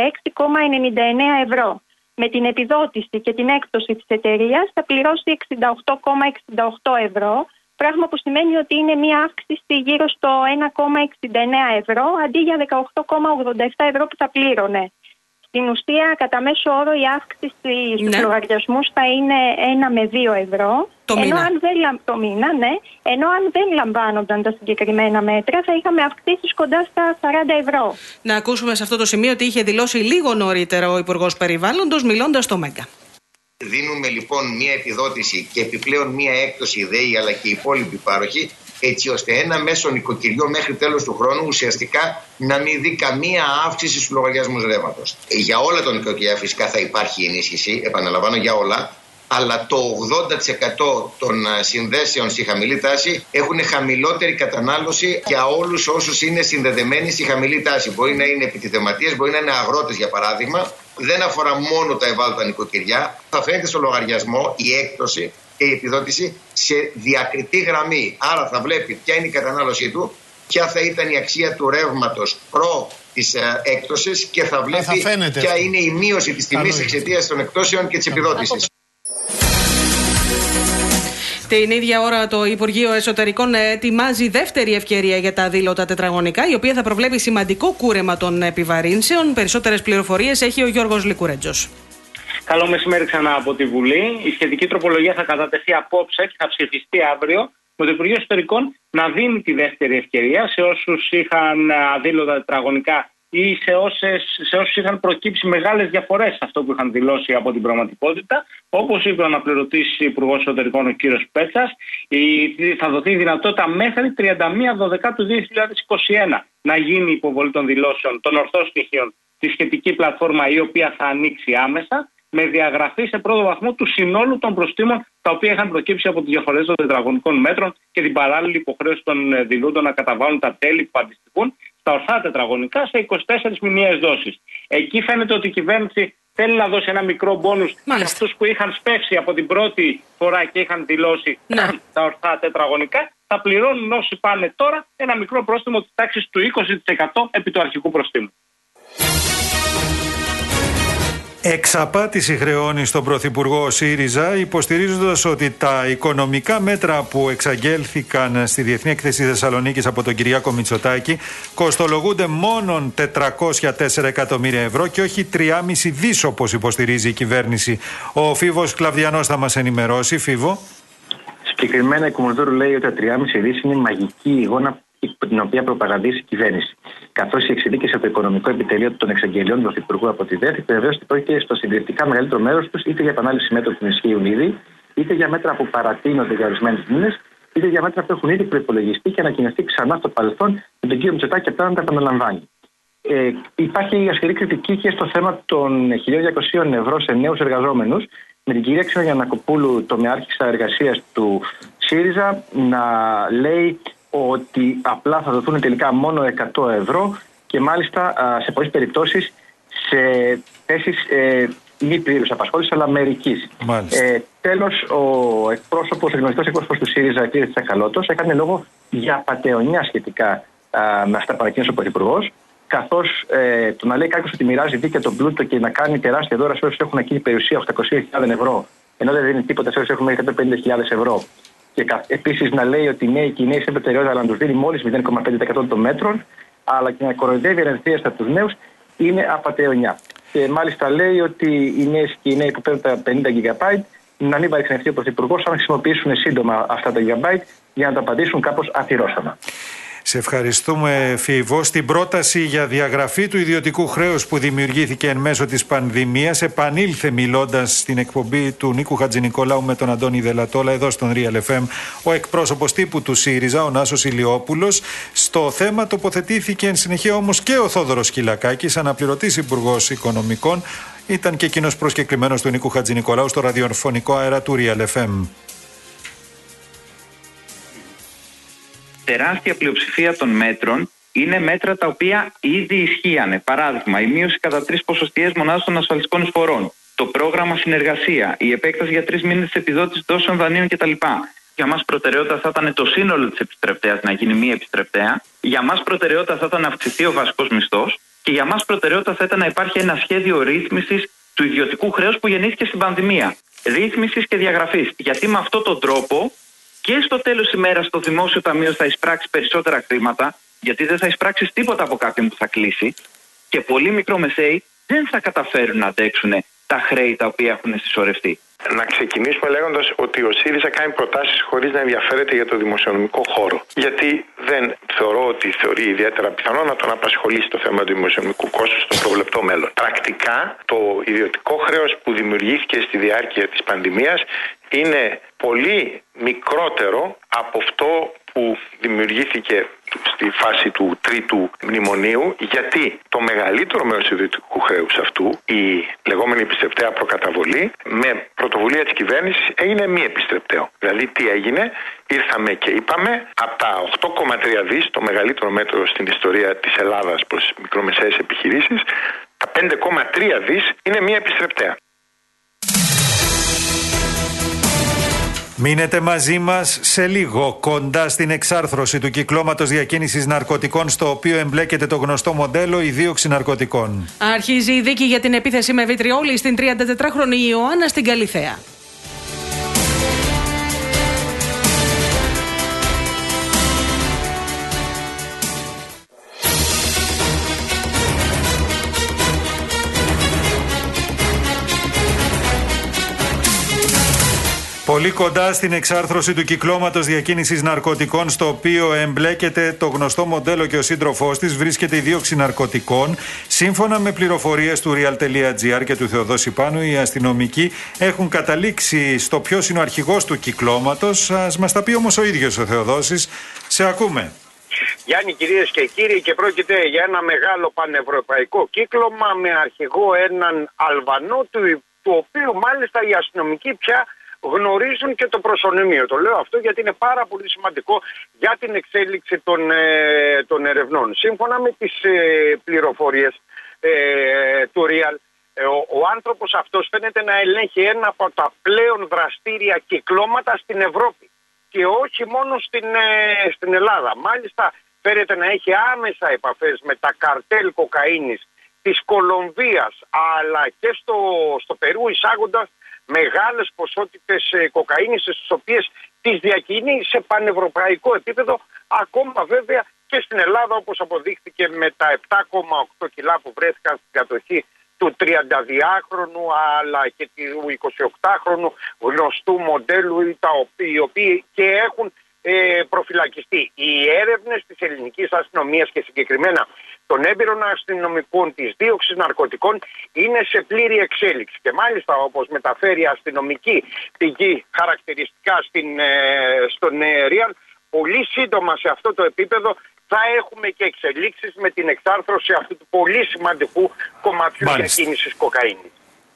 [SPEAKER 10] 66,99 ευρώ. Με την επιδότηση και την έκπτωση της εταιρείας θα πληρώσει 68,68 ευρώ, πράγμα που σημαίνει ότι είναι μια αύξηση γύρω στο 1,69 ευρώ, αντί για 18,87 ευρώ που θα πλήρωνε. Στην ουσία, κατά μέσο όρο, η αύξηση στους λογαριασμούς θα είναι 1 με 2 ευρώ. Το μήνα, ενώ αν δεν λαμβάνονταν τα συγκεκριμένα μέτρα, θα είχαμε αυξήσεις κοντά στα 40 ευρώ.
[SPEAKER 2] Να ακούσουμε σε αυτό το σημείο ότι είχε δηλώσει λίγο νωρίτερα ο Υπουργός Περιβάλλοντος, μιλώντας στο ΜΕΓΑ.
[SPEAKER 14] Δίνουμε λοιπόν μία επιδότηση και επιπλέον μία έκπτωση ΔΕΗ αλλά και οι υπόλοιποι πάροχοι, έτσι ώστε ένα μέσο νοικοκυριό μέχρι τέλος του χρόνου ουσιαστικά να μην δει καμία αύξηση στους λογαριασμούς ρεύματος. Για όλα τα νοικοκυριά φυσικά θα υπάρχει ενίσχυση, επαναλαμβάνω για όλα, αλλά το 80% των συνδέσεων στη χαμηλή τάση έχουν χαμηλότερη κατανάλωση για όλους όσους είναι συνδεδεμένοι στη χαμηλή τάση. Μπορεί να είναι επιτιδευματίες, μπορεί να είναι αγρότες για παράδειγμα. Δεν αφορά μόνο τα ευάλωτα νοικοκυριά. Θα φαίνεται στο λογαριασμό η έκπτωση και η επιδότηση σε διακριτή γραμμή. Άρα θα βλέπει ποια είναι η κατανάλωσή του, ποια θα ήταν η αξία του ρεύματος προ της έκπτωσης και θα βλέπει ποια είναι η μείωση της τιμής εξαιτίας των εκπτώσεων και της επιδότησης.
[SPEAKER 2] Την ίδια ώρα το Υπουργείο Εσωτερικών ετοιμάζει δεύτερη ευκαιρία για τα αδήλωτα τετραγωνικά, η οποία θα προβλέπει σημαντικό κούρεμα των επιβαρύνσεων. Περισσότερες πληροφορίες έχει ο Γιώργος Λικουρέτζος.
[SPEAKER 11] Καλό μεσημέρι ξανά από τη Βουλή. Η σχετική τροπολογία θα κατατεθεί απόψε και θα ψηφιστεί αύριο, με το Υπουργείο Εσωτερικών να δίνει τη δεύτερη ευκαιρία σε όσους είχαν αδήλωτα τετραγωνικά ή σε όσους είχαν προκύψει μεγάλες διαφορές σε αυτό που είχαν δηλώσει από την πραγματικότητα. Όπως είπε ο αναπληρωτής Υπουργός Εσωτερικών ο κύριος Πέτσας, θα δοθεί η δυνατότητα μέχρι 31 Δεκάτου 2021 να γίνει η υποβολή των δηλώσεων των ορθών στοιχείων στη σχετική πλατφόρμα, η οποία θα ανοίξει άμεσα, με διαγραφή σε πρώτο βαθμό του συνόλου των προστίμων τα οποία είχαν προκύψει από τις διαφορές των τετραγωνικών μέτρων και την παράλληλη υποχρέωση των δηλούντων να καταβάλουν τα τέλη που αντιστοιχούν στα ορθά τετραγωνικά σε 24 μηνιαίες δόσεις. Εκεί φαίνεται ότι η κυβέρνηση θέλει να δώσει ένα μικρό μπόνους σε αυτούς που είχαν σπεύσει από την πρώτη φορά και είχαν δηλώσει τα ορθά τετραγωνικά. Θα πληρώνουν όσοι πάνε τώρα ένα μικρό πρόστιμο της τάξης του 20% επί του αρχικού προστίμου.
[SPEAKER 1] Εξαπάτηση χρεώνει στον Πρωθυπουργό ΣΥΡΙΖΑ, υποστηρίζοντας ότι τα οικονομικά μέτρα που εξαγγέλθηκαν στη Διεθνή Έκθεση Θεσσαλονίκης από τον Κυριάκο Μητσοτάκη κοστολογούνται μόνον 404 εκατομμύρια ευρώ και όχι 3,5 δις όπως υποστηρίζει η κυβέρνηση. Ο Φίβος Κλαβδιανός θα μας ενημερώσει. Φίβο.
[SPEAKER 18] Συγκεκριμένα η Κομμουνδούρου λέει ότι τα 3,5 δις είναι μαγική εικόνα την οποία προπαγανδίζει η κυβέρνηση. Καθώς η εξειδίκευση από το οικονομικό επιτελείο των εξαγγελιών του Πρωθυπουργού από τη ΔΕΘ επιβεβαίωσε ότι πρόκειται στο συντηρητικά μεγαλύτερο μέρος τους είτε για επανάληψη μέτρων που ισχύουν ήδη, είτε για μέτρα που παρατείνονται για ορισμένους μήνες, είτε για μέτρα που έχουν ήδη προϋπολογιστεί και ανακοινωθεί ξανά στο παρελθόν με τον κύριο Μητσοτάκη απλά να τα επαναλαμβάνει. Υπάρχει ασχερή κριτική και στο θέμα των 1.200 ευρώ σε νέους εργαζόμενους, με την κυρία Ξενογιαννακοπούλου, τομεάρχησα εργασίας του ΣΥΡΙΖΑ, να λέει ότι απλά θα δοθούν τελικά μόνο 100 ευρώ και μάλιστα σε πολλές περιπτώσεις σε θέσεις μη πλήρους απασχόλησης, αλλά μερικής. Τέλος, ο γνωστός εκπρόσωπος του ΣΥΡΙΖΑ, κ. Τσακαλώτος, έκανε λόγο για απατεωνιά σχετικά με αυτά που ανακοίνωσε ο Πρωθυπουργός, καθώς το να λέει κάποιος ότι μοιράζει δίκαια τον πλούτο και να κάνει τεράστια δώρα σε όσους έχουν εκείνη περιουσία 800.000 ευρώ, ενώ δεν δίνει τίποτα σε όσους έχουν μέχρι 150.000 ευρώ. Και επίσης να λέει ότι ναι, οι Κινέζοι είναι προτεραιότητα, αλλά να τους δίνει μόλις 0,5% των μέτρων, αλλά και να κοροϊδεύει ενθουσιαστικά τους νέους, είναι απατεωνιά. Και μάλιστα λέει ότι οι νέες και οι νέοι που παίρνουν τα 50 GB να μην παρεξενευτεί ο Πρωθυπουργός αν χρησιμοποιήσουν σύντομα αυτά τα GB για να τα απαντήσουν κάπως αθυρόστομα.
[SPEAKER 1] Σε ευχαριστούμε, Φίβο. Στην πρόταση για διαγραφή του ιδιωτικού χρέους που δημιουργήθηκε εν μέσω της πανδημίας, επανήλθε μιλώντας στην εκπομπή του Νίκου Χατζηνικολάου με τον Αντώνη Δελατόλα εδώ στον Real FM ο εκπρόσωπος τύπου του ΣΥΡΙΖΑ, ο Νάσος Ηλιόπουλος. Στο θέμα τοποθετήθηκε εν συνεχεία όμως και ο Θόδωρος Σκυλακάκης, αναπληρωτής Υπουργός Οικονομικών. Ήταν και εκείνος προσκεκλημένος του Νίκου Χατζηνικολάου στο ραδιοφωνικό αέρα του Real FM.
[SPEAKER 16] Τεράστια πλειοψηφία των μέτρων είναι μέτρα τα οποία ήδη ισχύανε. Παράδειγμα, η μείωση κατά 3 ποσοστιαίες μονάδες των ασφαλιστικών εισφορών, το πρόγραμμα συνεργασία, η επέκταση για 3 μήνες της επιδότησης δόσεων δανείων κτλ. Για μας προτεραιότητα θα ήταν το σύνολο της επιστρεπτέας να γίνει μη επιστρεπτέα. Για μας προτεραιότητα θα ήταν να αυξηθεί ο βασικός μισθός. Και για μας προτεραιότητα θα ήταν να υπάρχει ένα σχέδιο ρύθμισης του ιδιωτικού χρέους που γεννήθηκε στην πανδημία. Ρύθμισης και διαγραφής. Γιατί με αυτόν τον τρόπο και στο τέλος της ημέρας το Δημόσιο Ταμείο θα εισπράξει περισσότερα χρήματα, γιατί δεν θα εισπράξει τίποτα από κάποιον που θα κλείσει, και πολλοί μικρομεσαίοι δεν θα καταφέρουν να αντέξουν τα χρέη τα οποία έχουν συσσωρευτεί.
[SPEAKER 19] Να ξεκινήσουμε λέγοντας ότι ο ΣΥΡΙΖΑ κάνει προτάσεις χωρίς να ενδιαφέρεται για το δημοσιονομικό χώρο. Γιατί δεν θεωρώ ότι θεωρεί ιδιαίτερα πιθανό να τον απασχολήσει το θέμα του δημοσιονομικού κόστους στο προβλεπτό μέλλον. Πρακτικά, το ιδιωτικό χρέος που δημιουργήθηκε στη διάρκεια της πανδημίας είναι πολύ μικρότερο από αυτό που δημιουργήθηκε στη φάση του τρίτου μνημονίου, γιατί το μεγαλύτερο μέρος του ιδιωτικού χρέους αυτού, η λεγόμενη επιστρεπτέα προκαταβολή, με πρωτοβουλία της κυβέρνησης έγινε μη επιστρεπταίο. Δηλαδή τι έγινε, ήρθαμε και είπαμε από τα 8,3 δις, το μεγαλύτερο μέτρο στην ιστορία της Ελλάδας προς μικρομεσαίες επιχειρήσεις, τα 5,3 δις είναι μη επιστρεπτέα.
[SPEAKER 1] Μείνετε μαζί μας σε λίγο, κοντά στην εξάρθρωση του κυκλώματος διακίνησης ναρκωτικών, στο οποίο εμπλέκεται το γνωστό μοντέλο η δίωξη ναρκωτικών.
[SPEAKER 2] Αρχίζει η δίκη για την επίθεση με βιτριόλι στην 34χρονη Ιωάννα στην Καλιθέα.
[SPEAKER 1] Πολύ κοντά στην εξάρθρωση του κυκλώματος διακίνησης ναρκωτικών, στο οποίο εμπλέκεται το γνωστό μοντέλο και ο σύντροφός της, βρίσκεται η δίωξη ναρκωτικών. Σύμφωνα με πληροφορίες του real.gr και του Θεοδόση Πάνου, οι αστυνομικοί έχουν καταλήξει στο ποιος είναι ο αρχηγός του κυκλώματος. Ας μας τα πει όμως ο ίδιος ο Θεοδόσης. Σε ακούμε.
[SPEAKER 20] Γιάννη, κυρίες και κύριοι, και πρόκειται για ένα μεγάλο πανευρωπαϊκό κύκλωμα με αρχηγό έναν Αλβανό, του οποίου μάλιστα οι αστυνομικοί πια γνωρίζουν και το προσωνυμίο. Το λέω αυτό γιατί είναι πάρα πολύ σημαντικό για την εξέλιξη των ερευνών. Σύμφωνα με τις πληροφορίες του Real, ο άνθρωπος αυτός φαίνεται να ελέγχει ένα από τα πλέον δραστήρια κυκλώματα στην Ευρώπη και όχι μόνο στην Ελλάδα. Μάλιστα φαίνεται να έχει άμεσα επαφές με τα καρτέλ κοκαίνης της Κολομβίας αλλά και στο Περού, εισάγοντας μεγάλες ποσότητες κοκαίνης, τις οποίες τις διακινεί σε πανευρωπαϊκό επίπεδο, ακόμα βέβαια και στην Ελλάδα, όπως αποδείχθηκε με τα 7,8 κιλά που βρέθηκαν στην κατοχή του 32χρονου αλλά και του 28χρονου γνωστού μοντέλου, οι οποίοι και έχουν προφυλακιστεί. Οι έρευνες της ελληνικής αστυνομίας και συγκεκριμένα των έμπειρων αστυνομικών της δίωξης ναρκωτικών είναι σε πλήρη εξέλιξη. Και μάλιστα, όπως μεταφέρει αστυνομική πηγή χαρακτηριστικά στον Real, πολύ σύντομα σε αυτό το επίπεδο θα έχουμε και εξελίξεις με την εξάρθρωση αυτού του πολύ σημαντικού κομματιού διακίνησης κοκαίνης.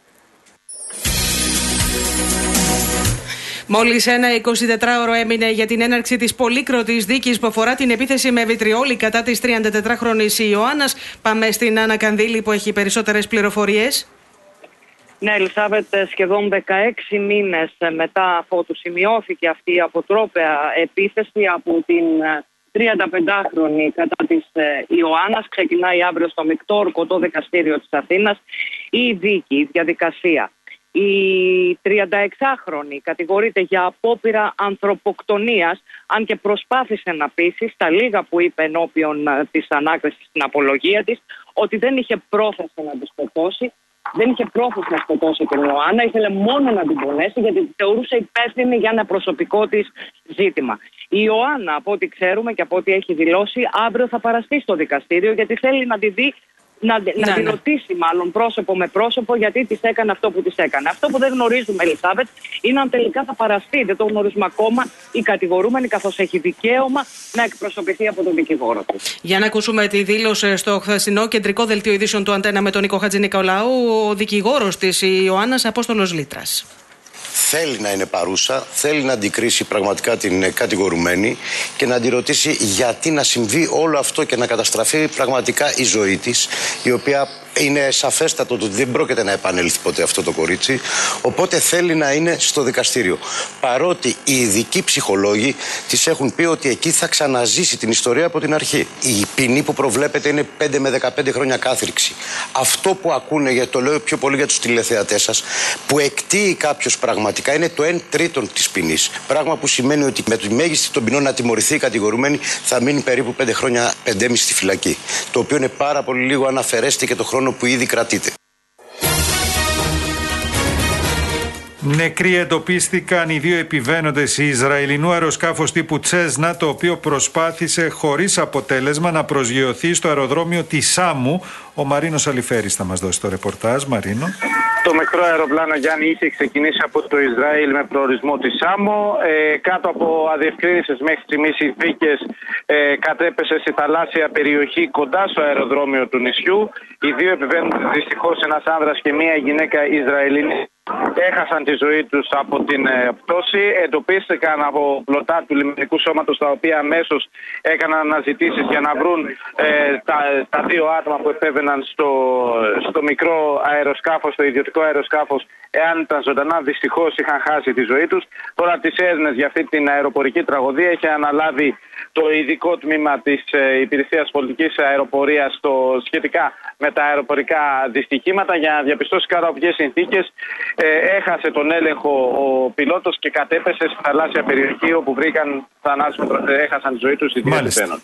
[SPEAKER 2] Μόλις ένα 24ωρο έμεινε για την έναρξη της πολύκροτης δίκης που αφορά την επίθεση με βιτριόλι κατά της 34χρονης Ιωάννας. Πάμε στην Άννα Κανδύλη που έχει περισσότερες πληροφορίες.
[SPEAKER 21] Ναι, Ελισάβετ, σχεδόν 16 μήνες μετά από του σημειώθηκε αυτή η αποτρόπαια επίθεση από την 35χρονη κατά της Ιωάννας. Ξεκινάει αύριο στο Μεικτό Ορκωτό Δικαστήριο της Αθήνας η δίκη, η διαδικασία. Η 36χρονη κατηγορείται για απόπειρα ανθρωποκτονίας, αν και προσπάθησε να πείσει στα λίγα που είπε ενώπιον της ανάκρισης στην απολογία της ότι δεν είχε πρόθεση να τη σκοτώσει. Δεν είχε πρόθεση να σκοτώσει την Ιωάννα, ήθελε μόνο να την πονέσει γιατί τη θεωρούσε υπεύθυνη για ένα προσωπικό της ζήτημα. Η Ιωάννα, από ό,τι ξέρουμε και από ό,τι έχει δηλώσει, αύριο θα παραστεί στο δικαστήριο γιατί θέλει να τη δει, να τη ρωτήσει μάλλον πρόσωπο με πρόσωπο γιατί της έκανε αυτό που της έκανε. Αυτό που δεν γνωρίζουμε, Ελισάβετ, είναι αν τελικά θα παραστεί. Δεν το γνωρίζουμε ακόμα η κατηγορούμενη, καθώς έχει δικαίωμα να εκπροσωπηθεί από τον δικηγόρο του.
[SPEAKER 2] Για να ακούσουμε τη δήλωση στο χθεσινό κεντρικό δελτίο ειδήσεων του Αντένα με τον Νίκο Χατζηνικολάου, ο δικηγόρος της Ιωάννας, Απόστολος Λίτρας.
[SPEAKER 22] Θέλει να είναι παρούσα, θέλει να αντικρίσει πραγματικά την κατηγορουμένη και να αντιρωτήσει γιατί να συμβεί όλο αυτό και να καταστραφεί πραγματικά η ζωή της, η οποία είναι σαφέστατο ότι δεν πρόκειται να επανέλθει ποτέ αυτό το κορίτσι, οπότε θέλει να είναι στο δικαστήριο. Παρότι οι ειδικοί ψυχολόγοι της έχουν πει ότι εκεί θα ξαναζήσει την ιστορία από την αρχή. Η ποινή που προβλέπεται είναι 5 με 15 χρόνια κάθριξη. Αυτό που ακούνε, γιατί το λέω πιο πολύ για τους τηλεθεατές σας, που εκτείει κάποιος πραγματικά είναι το 1/3 της ποινής. Πράγμα που σημαίνει ότι με τη μέγιστη των ποινών να τιμωρηθεί η κατηγορουμένη θα μείνει περίπου 5 χρόνια, 5,5 στη φυλακή. Το οποίο είναι πάρα πολύ λίγο αν αφαιρέσετε και το χρόνο που ήδη κρατείται.
[SPEAKER 1] Νεκροί εντοπίστηκαν οι 2 επιβαίνοντες Ισραηλινού αεροσκάφους τύπου Τσέσνα, το οποίο προσπάθησε χωρίς αποτέλεσμα να προσγειωθεί στο αεροδρόμιο της Σάμου. Ο Μαρίνος Αλιφέρης θα μας δώσει το ρεπορτάζ. Μαρίνο.
[SPEAKER 4] Το μικρό αεροπλάνο, Γιάννη, είχε ξεκινήσει από το Ισραήλ με προορισμό τη Σάμο. Κάτω από αδιευκρίνησες μέχρι στιγμής συνθήκες κατέπεσε στη θαλάσσια περιοχή κοντά στο αεροδρόμιο του νησιού. Οι 2 επιβαίνοντες, δυστυχώς ένας άνδρας και μία γυναίκα Ισραηλινή, έχασαν τη ζωή τους από την πτώση. Εντοπίστηκαν από πλωτά του λιμενικού σώματος, τα οποία αμέσως έκαναν αναζητήσεις για να βρουν τα 2 άτομα που επέβαιναν στο μικρό αεροσκάφος, στο ιδιωτικό αεροσκάφος. Εάν ήταν ζωντανά, δυστυχώς είχαν χάσει τη ζωή τους. Τώρα τις έρευνες για αυτή την αεροπορική τραγωδία έχει αναλάβει το ειδικό τμήμα της Υπηρεσίας Πολιτικής Αεροπορίας σχετικά με τα αεροπορικά δυστυχήματα, για να διαπιστώσει κάτω από ποιες συνθήκες έχασε τον έλεγχο ο πιλότος και κατέπεσε στη θαλάσσια περιοχή όπου βρήκαν θανάσιμο, έχασαν τη ζωή τους οι 2 επιβαίνοντες.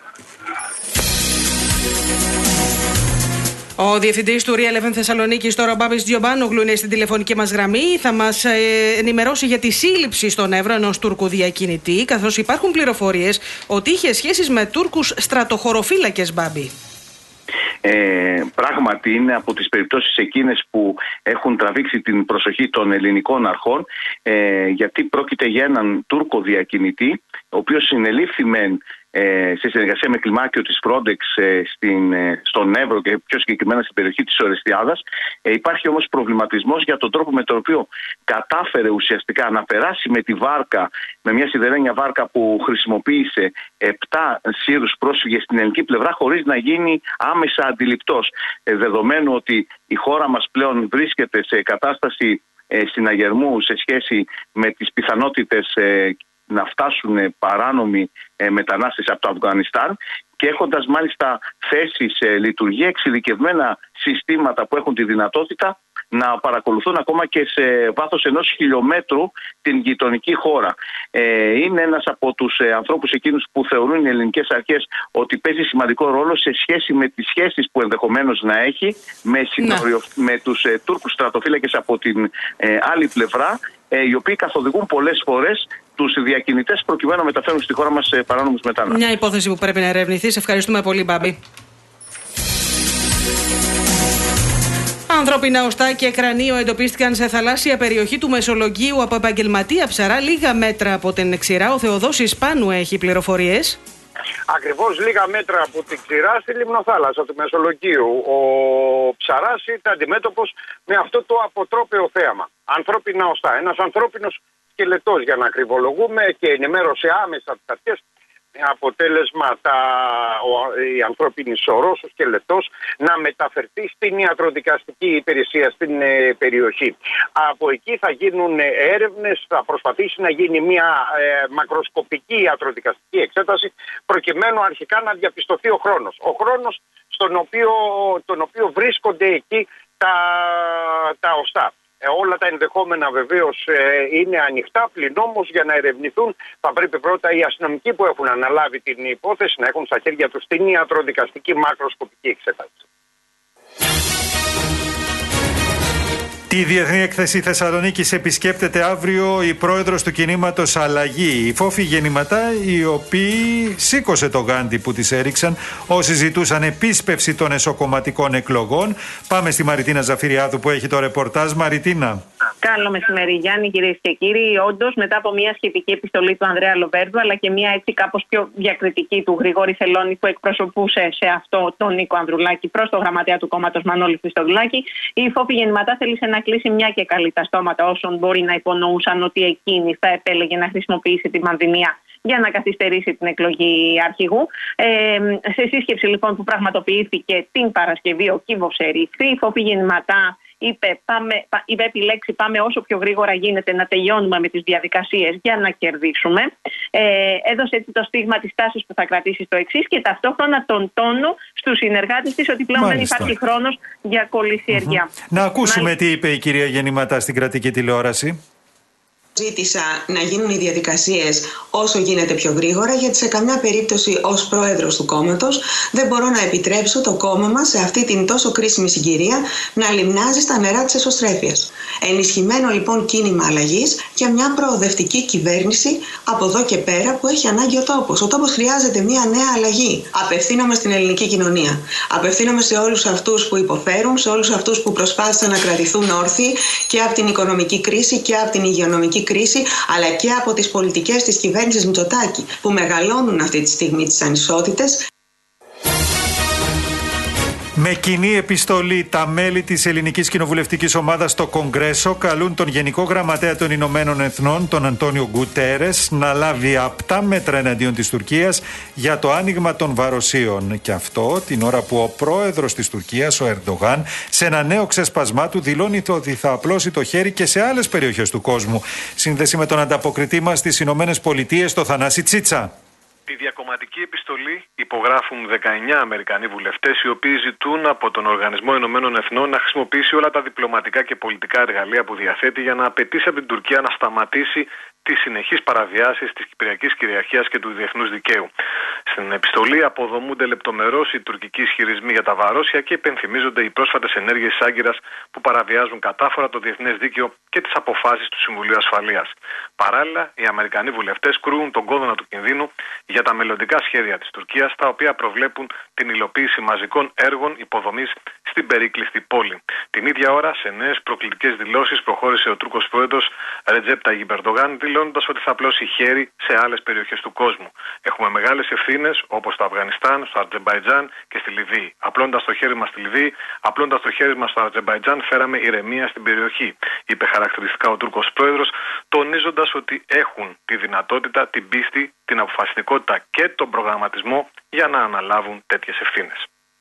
[SPEAKER 2] Ο διευθυντής του Real FM Θεσσαλονίκης, τώρα ο Μπάμπης Τζιομπάνογλου, είναι στην τηλεφωνική μας γραμμή. Θα μας ενημερώσει για τη σύλληψη στον Εύρο ενός Τούρκου διακινητή, καθώς υπάρχουν πληροφορίες ότι είχε σχέσεις με Τούρκους στρατοχωροφύλακες, Μπάμπη.
[SPEAKER 23] Πράγματι είναι από τις περιπτώσεις εκείνες που έχουν τραβήξει την προσοχή των ελληνικών αρχών, γιατί πρόκειται για έναν Τούρκο διακινητή, ο οποίος συνελήφθη σε συνεργασία με κλιμάκιο της Frontex στον Εύρο και πιο συγκεκριμένα στην περιοχή της Ορεστιάδας. Υπάρχει όμως προβληματισμός για τον τρόπο με τον οποίο κατάφερε ουσιαστικά να περάσει με τη βάρκα, με μια σιδερένια βάρκα που χρησιμοποίησε 7 Σύρους πρόσφυγες στην ελληνική πλευρά, χωρίς να γίνει άμεσα αντιληπτός. Δεδομένου ότι η χώρα μας πλέον βρίσκεται σε κατάσταση συναγερμού σε σχέση με τις πιθανότητες να φτάσουν παράνομοι μετανάστες από το Αφγανιστάν, και έχοντας μάλιστα θέσει σε λειτουργία εξειδικευμένα συστήματα που έχουν τη δυνατότητα να παρακολουθούν ακόμα και σε βάθος 1 χιλιόμετρου την γειτονική χώρα. Είναι ένας από τους ανθρώπους εκείνους που θεωρούν οι ελληνικές αρχές ότι παίζει σημαντικό ρόλο σε σχέση με τις σχέσεις που ενδεχομένως να έχει με τους Τούρκους στρατοφύλακες από την άλλη πλευρά, οι οποίοι καθοδηγούν πολλές φορές τους διακινητές προκειμένου να μεταφέρουν στη χώρα μας παράνομους μετανάστες.
[SPEAKER 2] Μια υπόθεση που πρέπει να ερευνηθεί. Σε ευχαριστούμε πολύ, Μπάμπη. Ανθρώπινα οστά και κρανίο εντοπίστηκαν σε θαλάσσια περιοχή του Μεσολογγίου από επαγγελματία ψαρά λίγα μέτρα από την ξηρά. Ο Θεοδόσης Πάνου έχει πληροφορίες.
[SPEAKER 20] Ακριβώς λίγα μέτρα από την Ξηρά στη Λιμνοθάλασσα του Μεσολογγίου. Ο ψαράς ήταν αντιμέτωπος με αυτό το αποτρόπαιο θέαμα. Ανθρώπινα οστά. Ένας ανθρώπινος σκελετός, για να ακριβολογούμε, και ενημέρωσε άμεσα τις αρχές, με αποτέλεσμα η ανθρώπινη σωρός, ο σκελετός, να μεταφερθεί στην ιατροδικαστική υπηρεσία στην περιοχή. Από εκεί θα γίνουν έρευνες, θα προσπαθήσει να γίνει μια μακροσκοπική ιατροδικαστική εξέταση, προκειμένου αρχικά να διαπιστωθεί ο χρόνος. Ο χρόνος τον οποίο βρίσκονται εκεί τα οστά. Όλα τα ενδεχόμενα βεβαίως είναι ανοιχτά, πλην όμως για να ερευνηθούν θα πρέπει πρώτα οι αστυνομικοί που έχουν αναλάβει την υπόθεση να έχουν στα χέρια τους την ιατροδικαστική μακροσκοπική εξέταση.
[SPEAKER 1] Τη Διεθνή Έκθεση Θεσσαλονίκης επισκέπτεται αύριο η πρόεδρος του κινήματος Αλλαγή, η Φόφη Γεννηματά, οι οποίοι σήκωσε το γάντι που τις έριξαν όσοι ζητούσαν επίσπευση των εσωκομματικών εκλογών. Πάμε στη Μαριτίνα Ζαφυριάδου που έχει το ρεπορτάζ. Μαριτίνα.
[SPEAKER 5] Καλό μεσημέρι, Γιάννη, κυρίες και κύριοι. Όντως, μετά από μια σχετική επιστολή του Ανδρέα Λοβέρδου, αλλά και μια έτσι κάπως πιο διακριτική του Γρηγόρη Θελώνη, που εκπροσωπούσε σε αυτό τον Νίκο Ανδρουλάκη προς το γραμματέα του κόμματος Μανώλη Χριστοδουλάκη, η Φόφη Γεννηματά θέλησε να κλείσει μια και καλή τα στόματα όσων μπορεί να υπονοούσαν ότι εκείνη θα επέλεγε να χρησιμοποιήσει τη πανδημία για να καθυστερήσει την εκλογή αρχηγού. Σε σύσκεψη λοιπόν που πραγματοποιήθηκε την Παρασκευή, ο κύβος ερήφθη. Η Φόφη Γεννηματά είπε επιλέξει πάμε όσο πιο γρήγορα γίνεται να τελειώνουμε με τις διαδικασίες για να κερδίσουμε. Έδωσε έτσι το στίγμα της τάσης που θα κρατήσει στο εξής και ταυτόχρονα τον τόνο στους συνεργάτες της ότι πλέον δεν υπάρχει χρόνος για κολυσιεργιά.
[SPEAKER 1] Να ακούσουμε τι είπε η κυρία Γεννηματά στην κρατική τηλεόραση.
[SPEAKER 6] Ζήτησα να γίνουν οι διαδικασίες όσο γίνεται πιο γρήγορα, γιατί σε καμιά περίπτωση ως πρόεδρος του κόμματος δεν μπορώ να επιτρέψω το κόμμα μας σε αυτή την τόσο κρίσιμη συγκυρία να λιμνάζει στα νερά της εσωστρέφειας. Ενισχυμένο λοιπόν κίνημα αλλαγής για μια προοδευτική κυβέρνηση από εδώ και πέρα που έχει ανάγκη ο τόπος. Ο τόπος χρειάζεται μια νέα αλλαγή. Απευθύνομαι στην ελληνική κοινωνία. Απευθύνομαι σε όλους αυτούς που υποφέρουν, σε όλους αυτούς που προσπάθησαν να κρατηθούν όρθιοι και από την οικονομική κρίση και από την υγειονομική κρίση, αλλά και από τις πολιτικές της κυβέρνησης Μητσοτάκη που μεγαλώνουν αυτή τη στιγμή τις ανισότητες.
[SPEAKER 1] Με κοινή επιστολή, τα μέλη της Ελληνικής Κοινοβουλευτικής Ομάδας στο Κογκρέσο καλούν τον Γενικό Γραμματέα των Ηνωμένων Εθνών, τον Αντώνιο Γκουτέρες, να λάβει απτά μέτρα εναντίον της Τουρκίας για το άνοιγμα των βαροσίων. Και αυτό την ώρα που ο πρόεδρος της Τουρκίας, ο Ερντογάν, σε ένα νέο ξεσπασμά του δηλώνει ότι θα απλώσει το χέρι και σε άλλες περιοχές του κόσμου. Σύνδεση με τον ανταποκριτή μας στις Ηνωμένες Πολιτείες, το Θανάση Τσίτσα.
[SPEAKER 7] Τη διακομματική επιστολή υπογράφουν 19 Αμερικανοί βουλευτές, οι οποίοι ζητούν από τον Οργανισμό Ηνωμένων Εθνών να χρησιμοποιήσει όλα τα διπλωματικά και πολιτικά εργαλεία που διαθέτει για να απαιτήσει από την Τουρκία να σταματήσει τις συνεχείς παραβιάσεις της κυπριακής κυριαρχίας και του διεθνούς δικαίου. Στην επιστολή αποδομούνται λεπτομερώς οι τουρκικοί ισχυρισμοί για τα βαρόσια και υπενθυμίζονται οι πρόσφατες ενέργειες της Άγκυρας που παραβιάζουν κατάφορα το διεθνές δίκαιο και τις αποφάσεις του Συμβουλίου Ασφαλείας. Παράλληλα, οι Αμερικανοί βουλευτές κρούουν τον κόδωνα του κινδύνου για τα μελλοντικά σχέδια της Τουρκίας, τα οποία προβλέπουν την υλοποίηση μαζικών έργων υποδομής στην περίκλειστη πόλη. Την ίδια ώρα, σε νέες προκλητικές δηλώσεις, προχώρησε ο Τούρκος πρόεδρος Ρετζέπ Ταγιπ Ερντογάν, δηλώνοντας ότι θα απλώσει χέρι σε άλλες περιοχές του κόσμου. Έχουμε μεγάλες ευθύνες, όπως στο Αφγανιστάν, στο Αζερμπαϊτζάν και στη Λιβύη. Απλώντας το χέρι μας στη Λιβύη, απλώντας το χέρι μας στο Αζερμπαϊτζάν, φέραμε ηρεμία στην περιοχή, είπε χαρακτηριστικά ο Τούρκος πρόεδρος, τονίζοντας ότι έχουν τη δυνατότητα, την πίστη, την αποφασιστικότητα και τον προγραμματισμό για να αναλάβουν τέτοιες ευθύνες.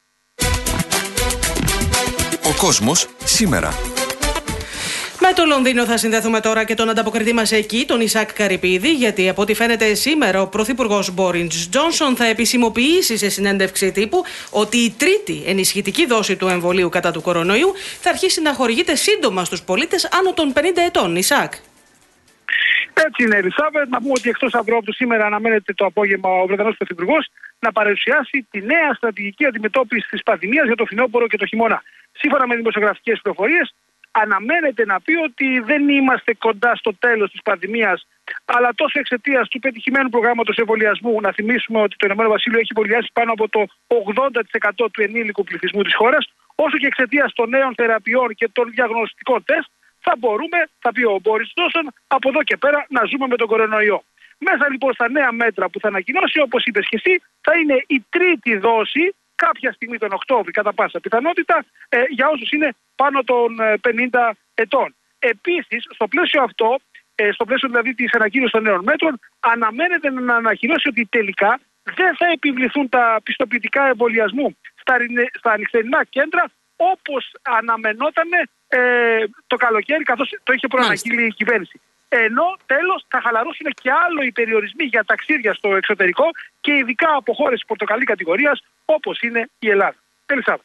[SPEAKER 3] Ο κόσμος σήμερα.
[SPEAKER 2] Με το Λονδίνο θα συνδέθουμε τώρα και τον ανταποκριτή μας εκεί, τον Ισακ Καρυπίδη, γιατί από ό,τι φαίνεται σήμερα ο πρωθυπουργός Μπόρις Τζόνσον θα επισημοποιήσει σε συνέντευξη τύπου ότι η τρίτη ενισχυτική δόση του εμβολίου κατά του κορονοϊού θα αρχίσει να χορηγείται σύντομα στους πολίτες άνω των 50 ετών. Ισακ.
[SPEAKER 8] Έτσι είναι, Ελισάβετ. Να πούμε ότι εκτός Ευρώπη σήμερα αναμένεται το απόγευμα ο Βρετανός Πρωθυπουργός να παρουσιάσει τη νέα στρατηγική αντιμετώπιση της πανδημίας για το φθινόπωρο και το χειμώνα. Σύμφωνα με δημοσιογραφικές πληροφορίες, αναμένεται να πει ότι δεν είμαστε κοντά στο τέλος της πανδημίας, αλλά τόσο εξαιτίας του πετυχημένου προγράμματος εμβολιασμού. Να θυμίσουμε ότι το Ηνωμένο Βασίλειο έχει εμβολιάσει πάνω από το 80% του ενήλικου πληθυσμού της χώρας, όσο και εξαιτίας των νέων θεραπείων και των διαγνωστικών τεστ, θα μπορούμε, θα πει ο Μπόρις Τζόνσον, από εδώ και πέρα να ζούμε με τον κορονοϊό. Μέσα λοιπόν στα νέα μέτρα που θα ανακοινώσει, όπως είπες και εσύ, θα είναι η τρίτη δόση κάποια στιγμή τον Οκτώβρη, κατά πάσα πιθανότητα, για όσους είναι πάνω των 50 ετών. Επίσης, στο πλαίσιο αυτό, στο πλαίσιο δηλαδή της ανακοίνωσης των νέων μέτρων, αναμένεται να ανακοινώσει ότι τελικά δεν θα επιβληθούν τα πιστοποιητικά εμβολιασμού στα νυχτερινά κέντρα, όπως αναμενόταν το καλοκαίρι, καθώς το είχε προαναγγείλει η κυβέρνηση. Ενώ τέλος θα χαλαρώσουν και άλλο οι περιορισμοί για ταξίδια στο εξωτερικό και ειδικά από χώρες πορτοκαλί κατηγορίας όπως είναι η Ελλάδα. Ελισάβα.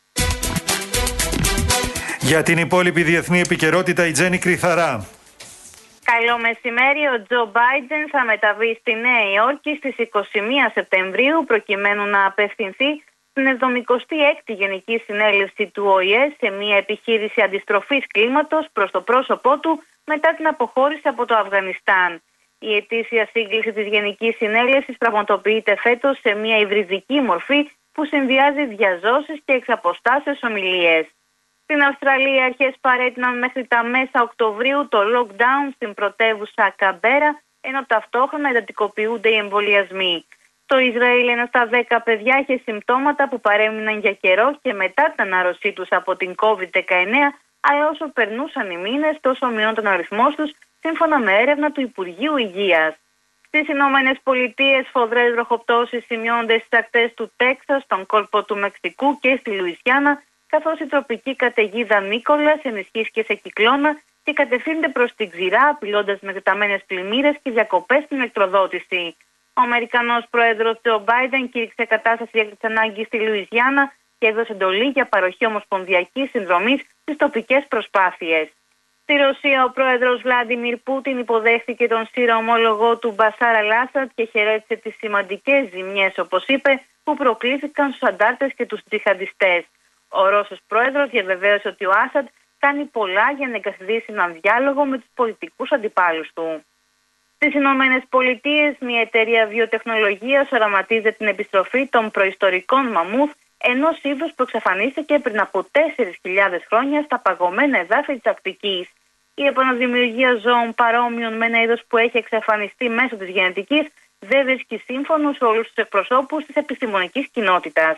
[SPEAKER 1] Για την υπόλοιπη διεθνή επικαιρότητα η Τζέννη Κρυθαρά.
[SPEAKER 9] Καλό μεσημέρι. Ο Τζο Μπάιντεν θα μεταβεί στη Νέα Υόρκη στις 21 Σεπτεμβρίου προκειμένου να απευθυνθεί στην 76η Γενική Συνέλευση του ΟΗΕ σε μια επιχείρηση αντιστροφής κλίματος προς το πρόσωπό του μετά την αποχώρηση από το Αφγανιστάν. Η ετήσια σύγκληση της Γενικής Συνέλευσης πραγματοποιείται φέτος σε μια υβριδική μορφή που συνδυάζει διαζώσεις και εξαποστάσεως ομιλίες. Στην Αυστραλία, οι αρχές παρέτειναν μέχρι τα μέσα Οκτωβρίου το lockdown στην πρωτεύουσα Καμπέρα, ενώ ταυτόχρονα εντατικοποιούνται οι εμβολιασμοί. Στο Ισραήλ, ένα στα 10 παιδιά είχε συμπτώματα που παρέμειναν για καιρό και μετά την ανάρρωσή τους από την COVID-19, αλλά όσο περνούσαν οι μήνες, τόσο μειώνονταν ο αριθμός τους, σύμφωνα με έρευνα του Υπουργείου Υγείας. Στις Ηνωμένες Πολιτείες, σφοδρές βροχοπτώσεις σημειώνονται στις ακτές του Τέξας, στον κόλπο του Μεξικού και στη Λουισιάννα, καθώς η τροπική καταιγίδα Νίκολας ενισχύθηκε σε κυκλώνα και κατευθύνεται προς την ξηρά, απειλώντας με εκτεταμένες πλημμύρες και διακοπές στην ηλεκτροδότηση. Ο Αμερικανός πρόεδρος Τζο Μπάιντεν κήρυξε κατάσταση έκτακτης ανάγκης στη Λουιζιάννα και έδωσε εντολή για παροχή ομοσπονδιακής συνδρομής στις τοπικές προσπάθειες. Στη Ρωσία, ο πρόεδρος Βλάντιμιρ Πούτιν υποδέχθηκε τον Σύρο ομόλογο του Μπασάρ Αλ-Άσαντ και χαιρέτησε τις σημαντικές ζημιές, όπως είπε, που προκλήθηκαν στους αντάρτες και τους τζιχαντιστές. Ο Ρώσος πρόεδρος διαβεβαίωσε ότι ο Άσαντ κάνει πολλά για να εγκαθιδρύσει έναν διάλογο με τους πολιτικούς αντιπάλους του. Στις Ηνωμένες Πολιτείες, μια εταιρεία βιοτεχνολογίας οραματίζεται την επιστροφή των προϊστορικών μαμούθ, ενός είδους που εξαφανίστηκε πριν από 4.000 χρόνια στα παγωμένα εδάφη της Αρκτικής. Η επαναδημιουργία ζώων παρόμοιων με ένα είδος που έχει εξαφανιστεί μέσω της γενετικής δεν βρίσκει σύμφωνους όλους τους εκπροσώπους της επιστημονικής κοινότητας.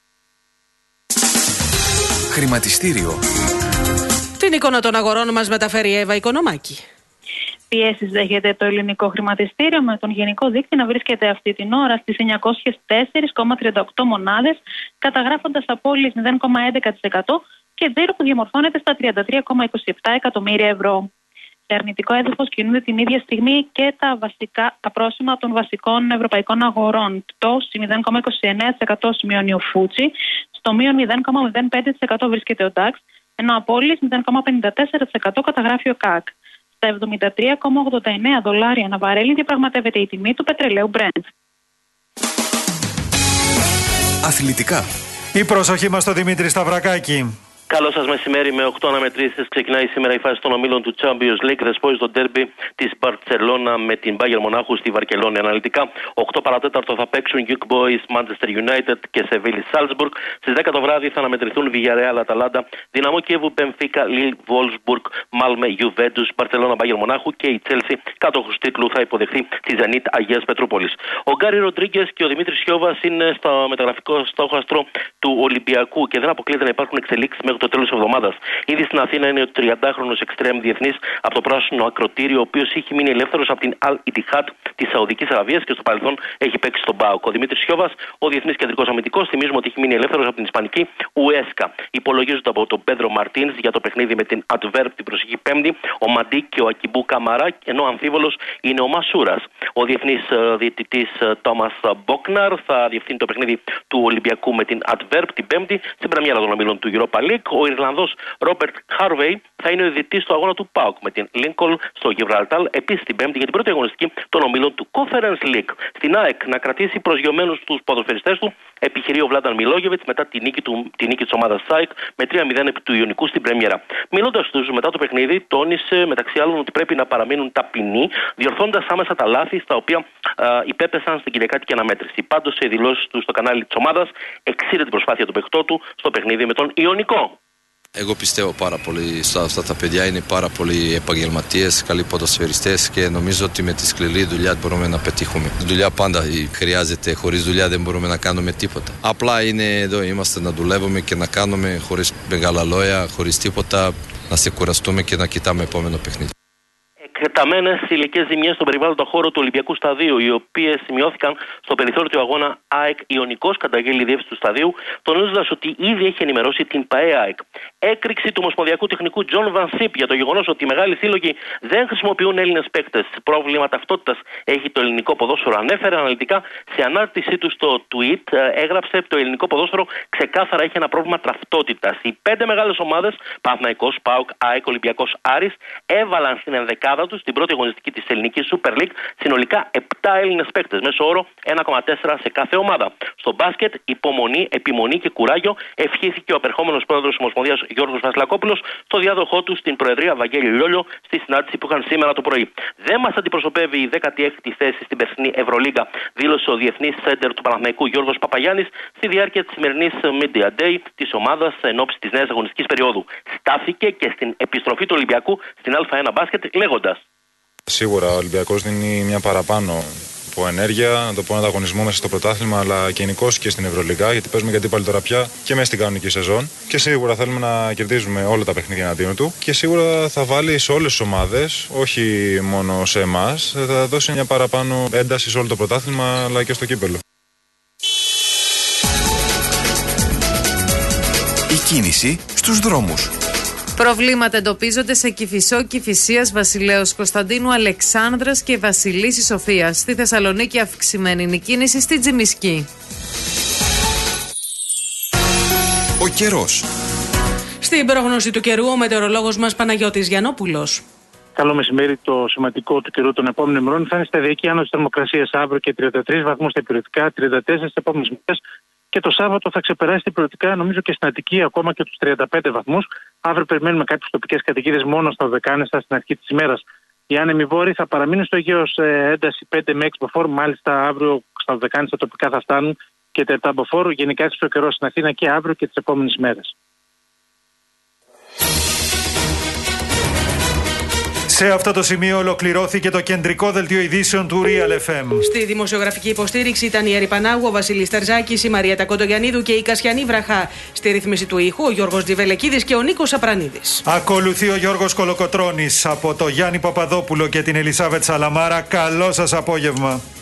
[SPEAKER 3] Χρηματιστήριο.
[SPEAKER 2] Την εικόνα των αγορών μας μεταφέρει η Εύα Οικονομάκη.
[SPEAKER 12] Πιέσεις δέχεται το ελληνικό χρηματιστήριο, με τον γενικό δείκτη να βρίσκεται αυτή την ώρα στις 904,38 μονάδες, καταγράφοντας απώλειες 0,11% και τζίρο που διαμορφώνεται στα 33,27 εκατομμύρια ευρώ. Σε αρνητικό έδαφος κινούνται την ίδια στιγμή και τα πρόσημα των βασικών ευρωπαϊκών αγορών. Πτώση 0,29% σημειώνει ο Φούτσι, στο μείον 0,05% βρίσκεται ο DAX, ενώ απώλειες 0,54% καταγράφει ο ΚΑΚ. Στα 73,89 δολάρια ανά βαρέλι διαπραγματεύεται η τιμή του πετρελαίου Brent.
[SPEAKER 3] Αθλητικά.
[SPEAKER 1] Η προσοχή μας στο Δημήτρη Σταυρακάκη.
[SPEAKER 15] Καλό σας μεσημέρι. Με 8 αναμετρήσεις ξεκινάει σήμερα η φάση των ομίλων του Champions League. Δεσπόζει το ντέρμπι της Μπαρτσελώνα με την Bayern Μονάχου στη Βαρκελόνη. Αναλυτικά, 8 παρατέταρτο θα παίξουν Young Boys, Manchester United και Seville Salzburg. Στις 10 το βράδυ θα αναμετρηθούν Villarreal Αταλάντα, Δυναμό Κιέβου, Benfica, Lille, Wolfsburg, Malmö, Juventus, Μπαρτσελώνα, Bayern Μονάχου και η Chelsea, κάτοχος τίτλου, θα υποδεχθεί τη Zenit Αγίας Πετρούπολης. Ο Γκάρι Ροντρίγκες και ο Δημήτρης Σιώβας είναι στο μεταγραφικό στόχαστρο του Ολυμπιακού και δεν αποκλείεται να υπάρχουν εξελίξεις μέχρι το τέλος της εβδομάδας. Ήδη στην Αθήνα είναι ο 30χρονος εξτρέμ διεθνής από το πράσινο ακροτήριο, ο οποίος είχε μείνει ελεύθερος από την Al Ittihad της Σαουδικής Αραβίας και στο παρελθόν έχει παίξει στον ΠΑΟΚ. Ο Δημήτρης Σιώβας, ο διεθνής κεντρικός αμυντικός, θυμίζουμε ότι έχει μείνει ελεύθερος από την Ισπανική Ουέσκα. Υπολογίζονται από τον Πέντρο Μαρτίνς για το παιχνίδι με την Adverb την προσεχή Πέμπτη, ο Μαντί και ο Ακιμπού Καμαρά, ενώ αμφίβολος είναι ο Μασούρας. Ο διεθνής διαιτητής Τόμας Μπόκναρ θα διευθύνει το παιχνίδι του Ολυμπιακού με την Adverb την Πέμπτη στην πρεμιέρα των ομίλων του Europa League. Ο Ιρλανδός Ρόμπερτ Χάρβεϊ θα είναι ο διαιτητής του αγώνα του ΠΑΟΚ με την Lincoln στο Γιβραλτάρ, επίσης την Πέμπτη για την πρώτη αγωνιστική των ομίλων του Conference League. Στην ΑΕΚ να κρατήσει προσγειωμένους τους ποδοσφαιριστές του επιχειρεί ο Βλάνταν Μιλόγεβιτς μετά τη νίκη της ομάδας ΣΑΙΚ με 3-0 επί του Ιωνικού στην πρεμιέρα. Μιλώντας τους μετά το παιχνίδι, τόνισε μεταξύ άλλων ότι πρέπει να παραμείνουν ταπεινοί, διορθώντας άμεσα τα λάθη στα οποία υπέπεσαν στην κυριακάτικη αναμέτρηση. Πάντως, σε δηλώσεις του στο κανάλι της ομάδας, εξήρε την προσπάθεια του παιχτού του στο παιχνίδι με τον Ιωνικό.
[SPEAKER 10] Εγώ πιστεύω πάρα πολύ σε αυτά τα παιδιά. Είναι πάρα πολλοί επαγγελματίες, καλοί ποδοσφαιριστές και νομίζω ότι με τη σκληρή δουλειά μπορούμε να πετύχουμε. Η δουλειά πάντα χρειάζεται. Χωρίς δουλειά δεν μπορούμε να κάνουμε τίποτα. Απλά είναι εδώ, είμαστε να δουλεύουμε και να κάνουμε χωρίς μεγάλα λόγια, χωρίς τίποτα, να σε κουραστούμε και να κοιτάμε επόμενο παιχνίδι.
[SPEAKER 15] Εκτεταμένες ηλικές ζημιές στον περιβάλλοντα χώρο του Ολυμπιακού Σταδίου, οι οποίες σημειώθηκαν στο περιθώριο του αγώνα ΑΕΚ Ιωνικός, καταγγέλει η διεύθυνση του σταδίου, τονίζοντας ότι ήδη έχει ενημερώσει την ΠΑΕ ΑΕΚ. Έκρηξη του Ομοσπονδιακού Τεχνικού Τζον Βαν Σίπ για το γεγονός ότι οι μεγάλοι σύλλογοι δεν χρησιμοποιούν Έλληνες παίκτες. Πρόβλημα ταυτότητας έχει το ελληνικό ποδόσφαιρο. Ανέφερε αναλυτικά σε ανάρτησή του στο tweet, έγραψε το ελληνικό ποδόσφαιρο ξεκάθαρα έχει ένα πρόβλημα ταυτότητας. Οι 5 μεγάλες ομάδες, Παναθηναϊκός, ΠΑΟΚ, ΑΕΚ, Ολυμπιακός, Άρης, έβαλαν στην ενδεκάδα τους στην πρώτη αγωνιστική της ελληνικής Super League συνολικά 7 Έλληνες παίκτες, μέσω όρο 1,4 σε κάθε ομάδα. Στο μπάσκετ, υπομονή, επιμονή και κουράγιο ευχήθηκε ο απερχόμενος πρόεδρος της Ομοσπονδίας Γιώργος Βασιλακόπουλος στο διάδοχό του στην Προεδρία Βαγγέλη Λιόλιο στη συνάντηση που είχαν σήμερα το πρωί. Δεν μας αντιπροσωπεύει η 16η θέση στην περσινή Ευρωλίγκα, δήλωσε ο διεθνής σέντερ του Παναθηναϊκού Γιώργος Παπαγιάννης στη διάρκεια της σημερινής Media Day της ομάδας εν ώψη της νέας αγωνιστικής περίοδου. Στάθηκε και στην επιστροφή του Ολυμπιακού στην Α1 μπάσκετ λέγοντας.
[SPEAKER 13] Σίγουρα ο Ολυμπιακός δίνει μια παραπάνω από ενέργεια, να το πω ανταγωνισμό μέσα στο πρωτάθλημα, αλλά και γενικώς και στην Ευρωλίγκα, γιατί παίζουμε και αντίπαλοι τώρα πια και μέσα στην κανονική σεζόν. Και σίγουρα θέλουμε να κερδίζουμε όλα τα παιχνίδια εναντίον του. Και σίγουρα θα βάλει σε όλες τις ομάδες, όχι μόνο σε εμάς, θα δώσει μια παραπάνω ένταση σε όλο το πρωτάθλημα, αλλά και στο κύπελλο.
[SPEAKER 3] Η κίνηση στους δρόμους.
[SPEAKER 17] Προβλήματα εντοπίζονται σε Κηφισό, Κηφισίας, Βασιλέως Κωνσταντίνου, Αλεξάνδρας και Βασιλίσσης Σοφίας. Στη Θεσσαλονίκη αυξημένη είναι η κίνηση στη Τζιμισκή.
[SPEAKER 3] Ο καιρός.
[SPEAKER 2] Στην πρόγνωση του καιρού ο μετεωρολόγος μας Παναγιώτης Γιαννόπουλος.
[SPEAKER 8] Καλό μεσημέρι. Το σημαντικό του καιρού των επόμενων ημερών θα είναι σταδιακή άνοδος της θερμοκρασίας αύριο και 33 βαθμούς στα υπηρετικά, 34 στις επόμενες μέρες. Και το Σάββατο θα ξεπεράσει υπηρετικά, νομίζω και στην Αττική, ακόμα και τους 35 βαθμούς. Αύριο περιμένουμε κάποιες τοπικές καταιγίδες μόνο στα Δωδεκάνησα στην αρχή της ημέρας. Οι άνεμοι βόρειοι θα παραμείνουν στο Αιγαίο σε ένταση 5 με 6 μποφόρ. Μάλιστα, αύριο στα Δωδεκάνησα τοπικά θα φτάνουν και τα 7 μποφόρ. Γενικά, έτσι ο καιρός στην Αθήνα και αύριο και τις επόμενες μέρες.
[SPEAKER 1] Σε αυτό το σημείο ολοκληρώθηκε το κεντρικό δελτίο ειδήσεων του Real FM.
[SPEAKER 2] Στη δημοσιογραφική υποστήριξη ήταν η Έρη Πανάγου, ο Βασίλης Τερζάκης, η Μαρία Κοντογιαννίδου και η Κασιανή Βραχά. Στη ρύθμιση του ήχου ο Γιώργος Τζιβελεκίδης και ο Νίκος Απρανίδης.
[SPEAKER 1] Ακολουθεί ο Γιώργος Κολοκοτρώνης. Από το Γιάννη Παπαδόπουλο και την Ελισάβετ Σαλαμάρα, καλό σας απόγευμα.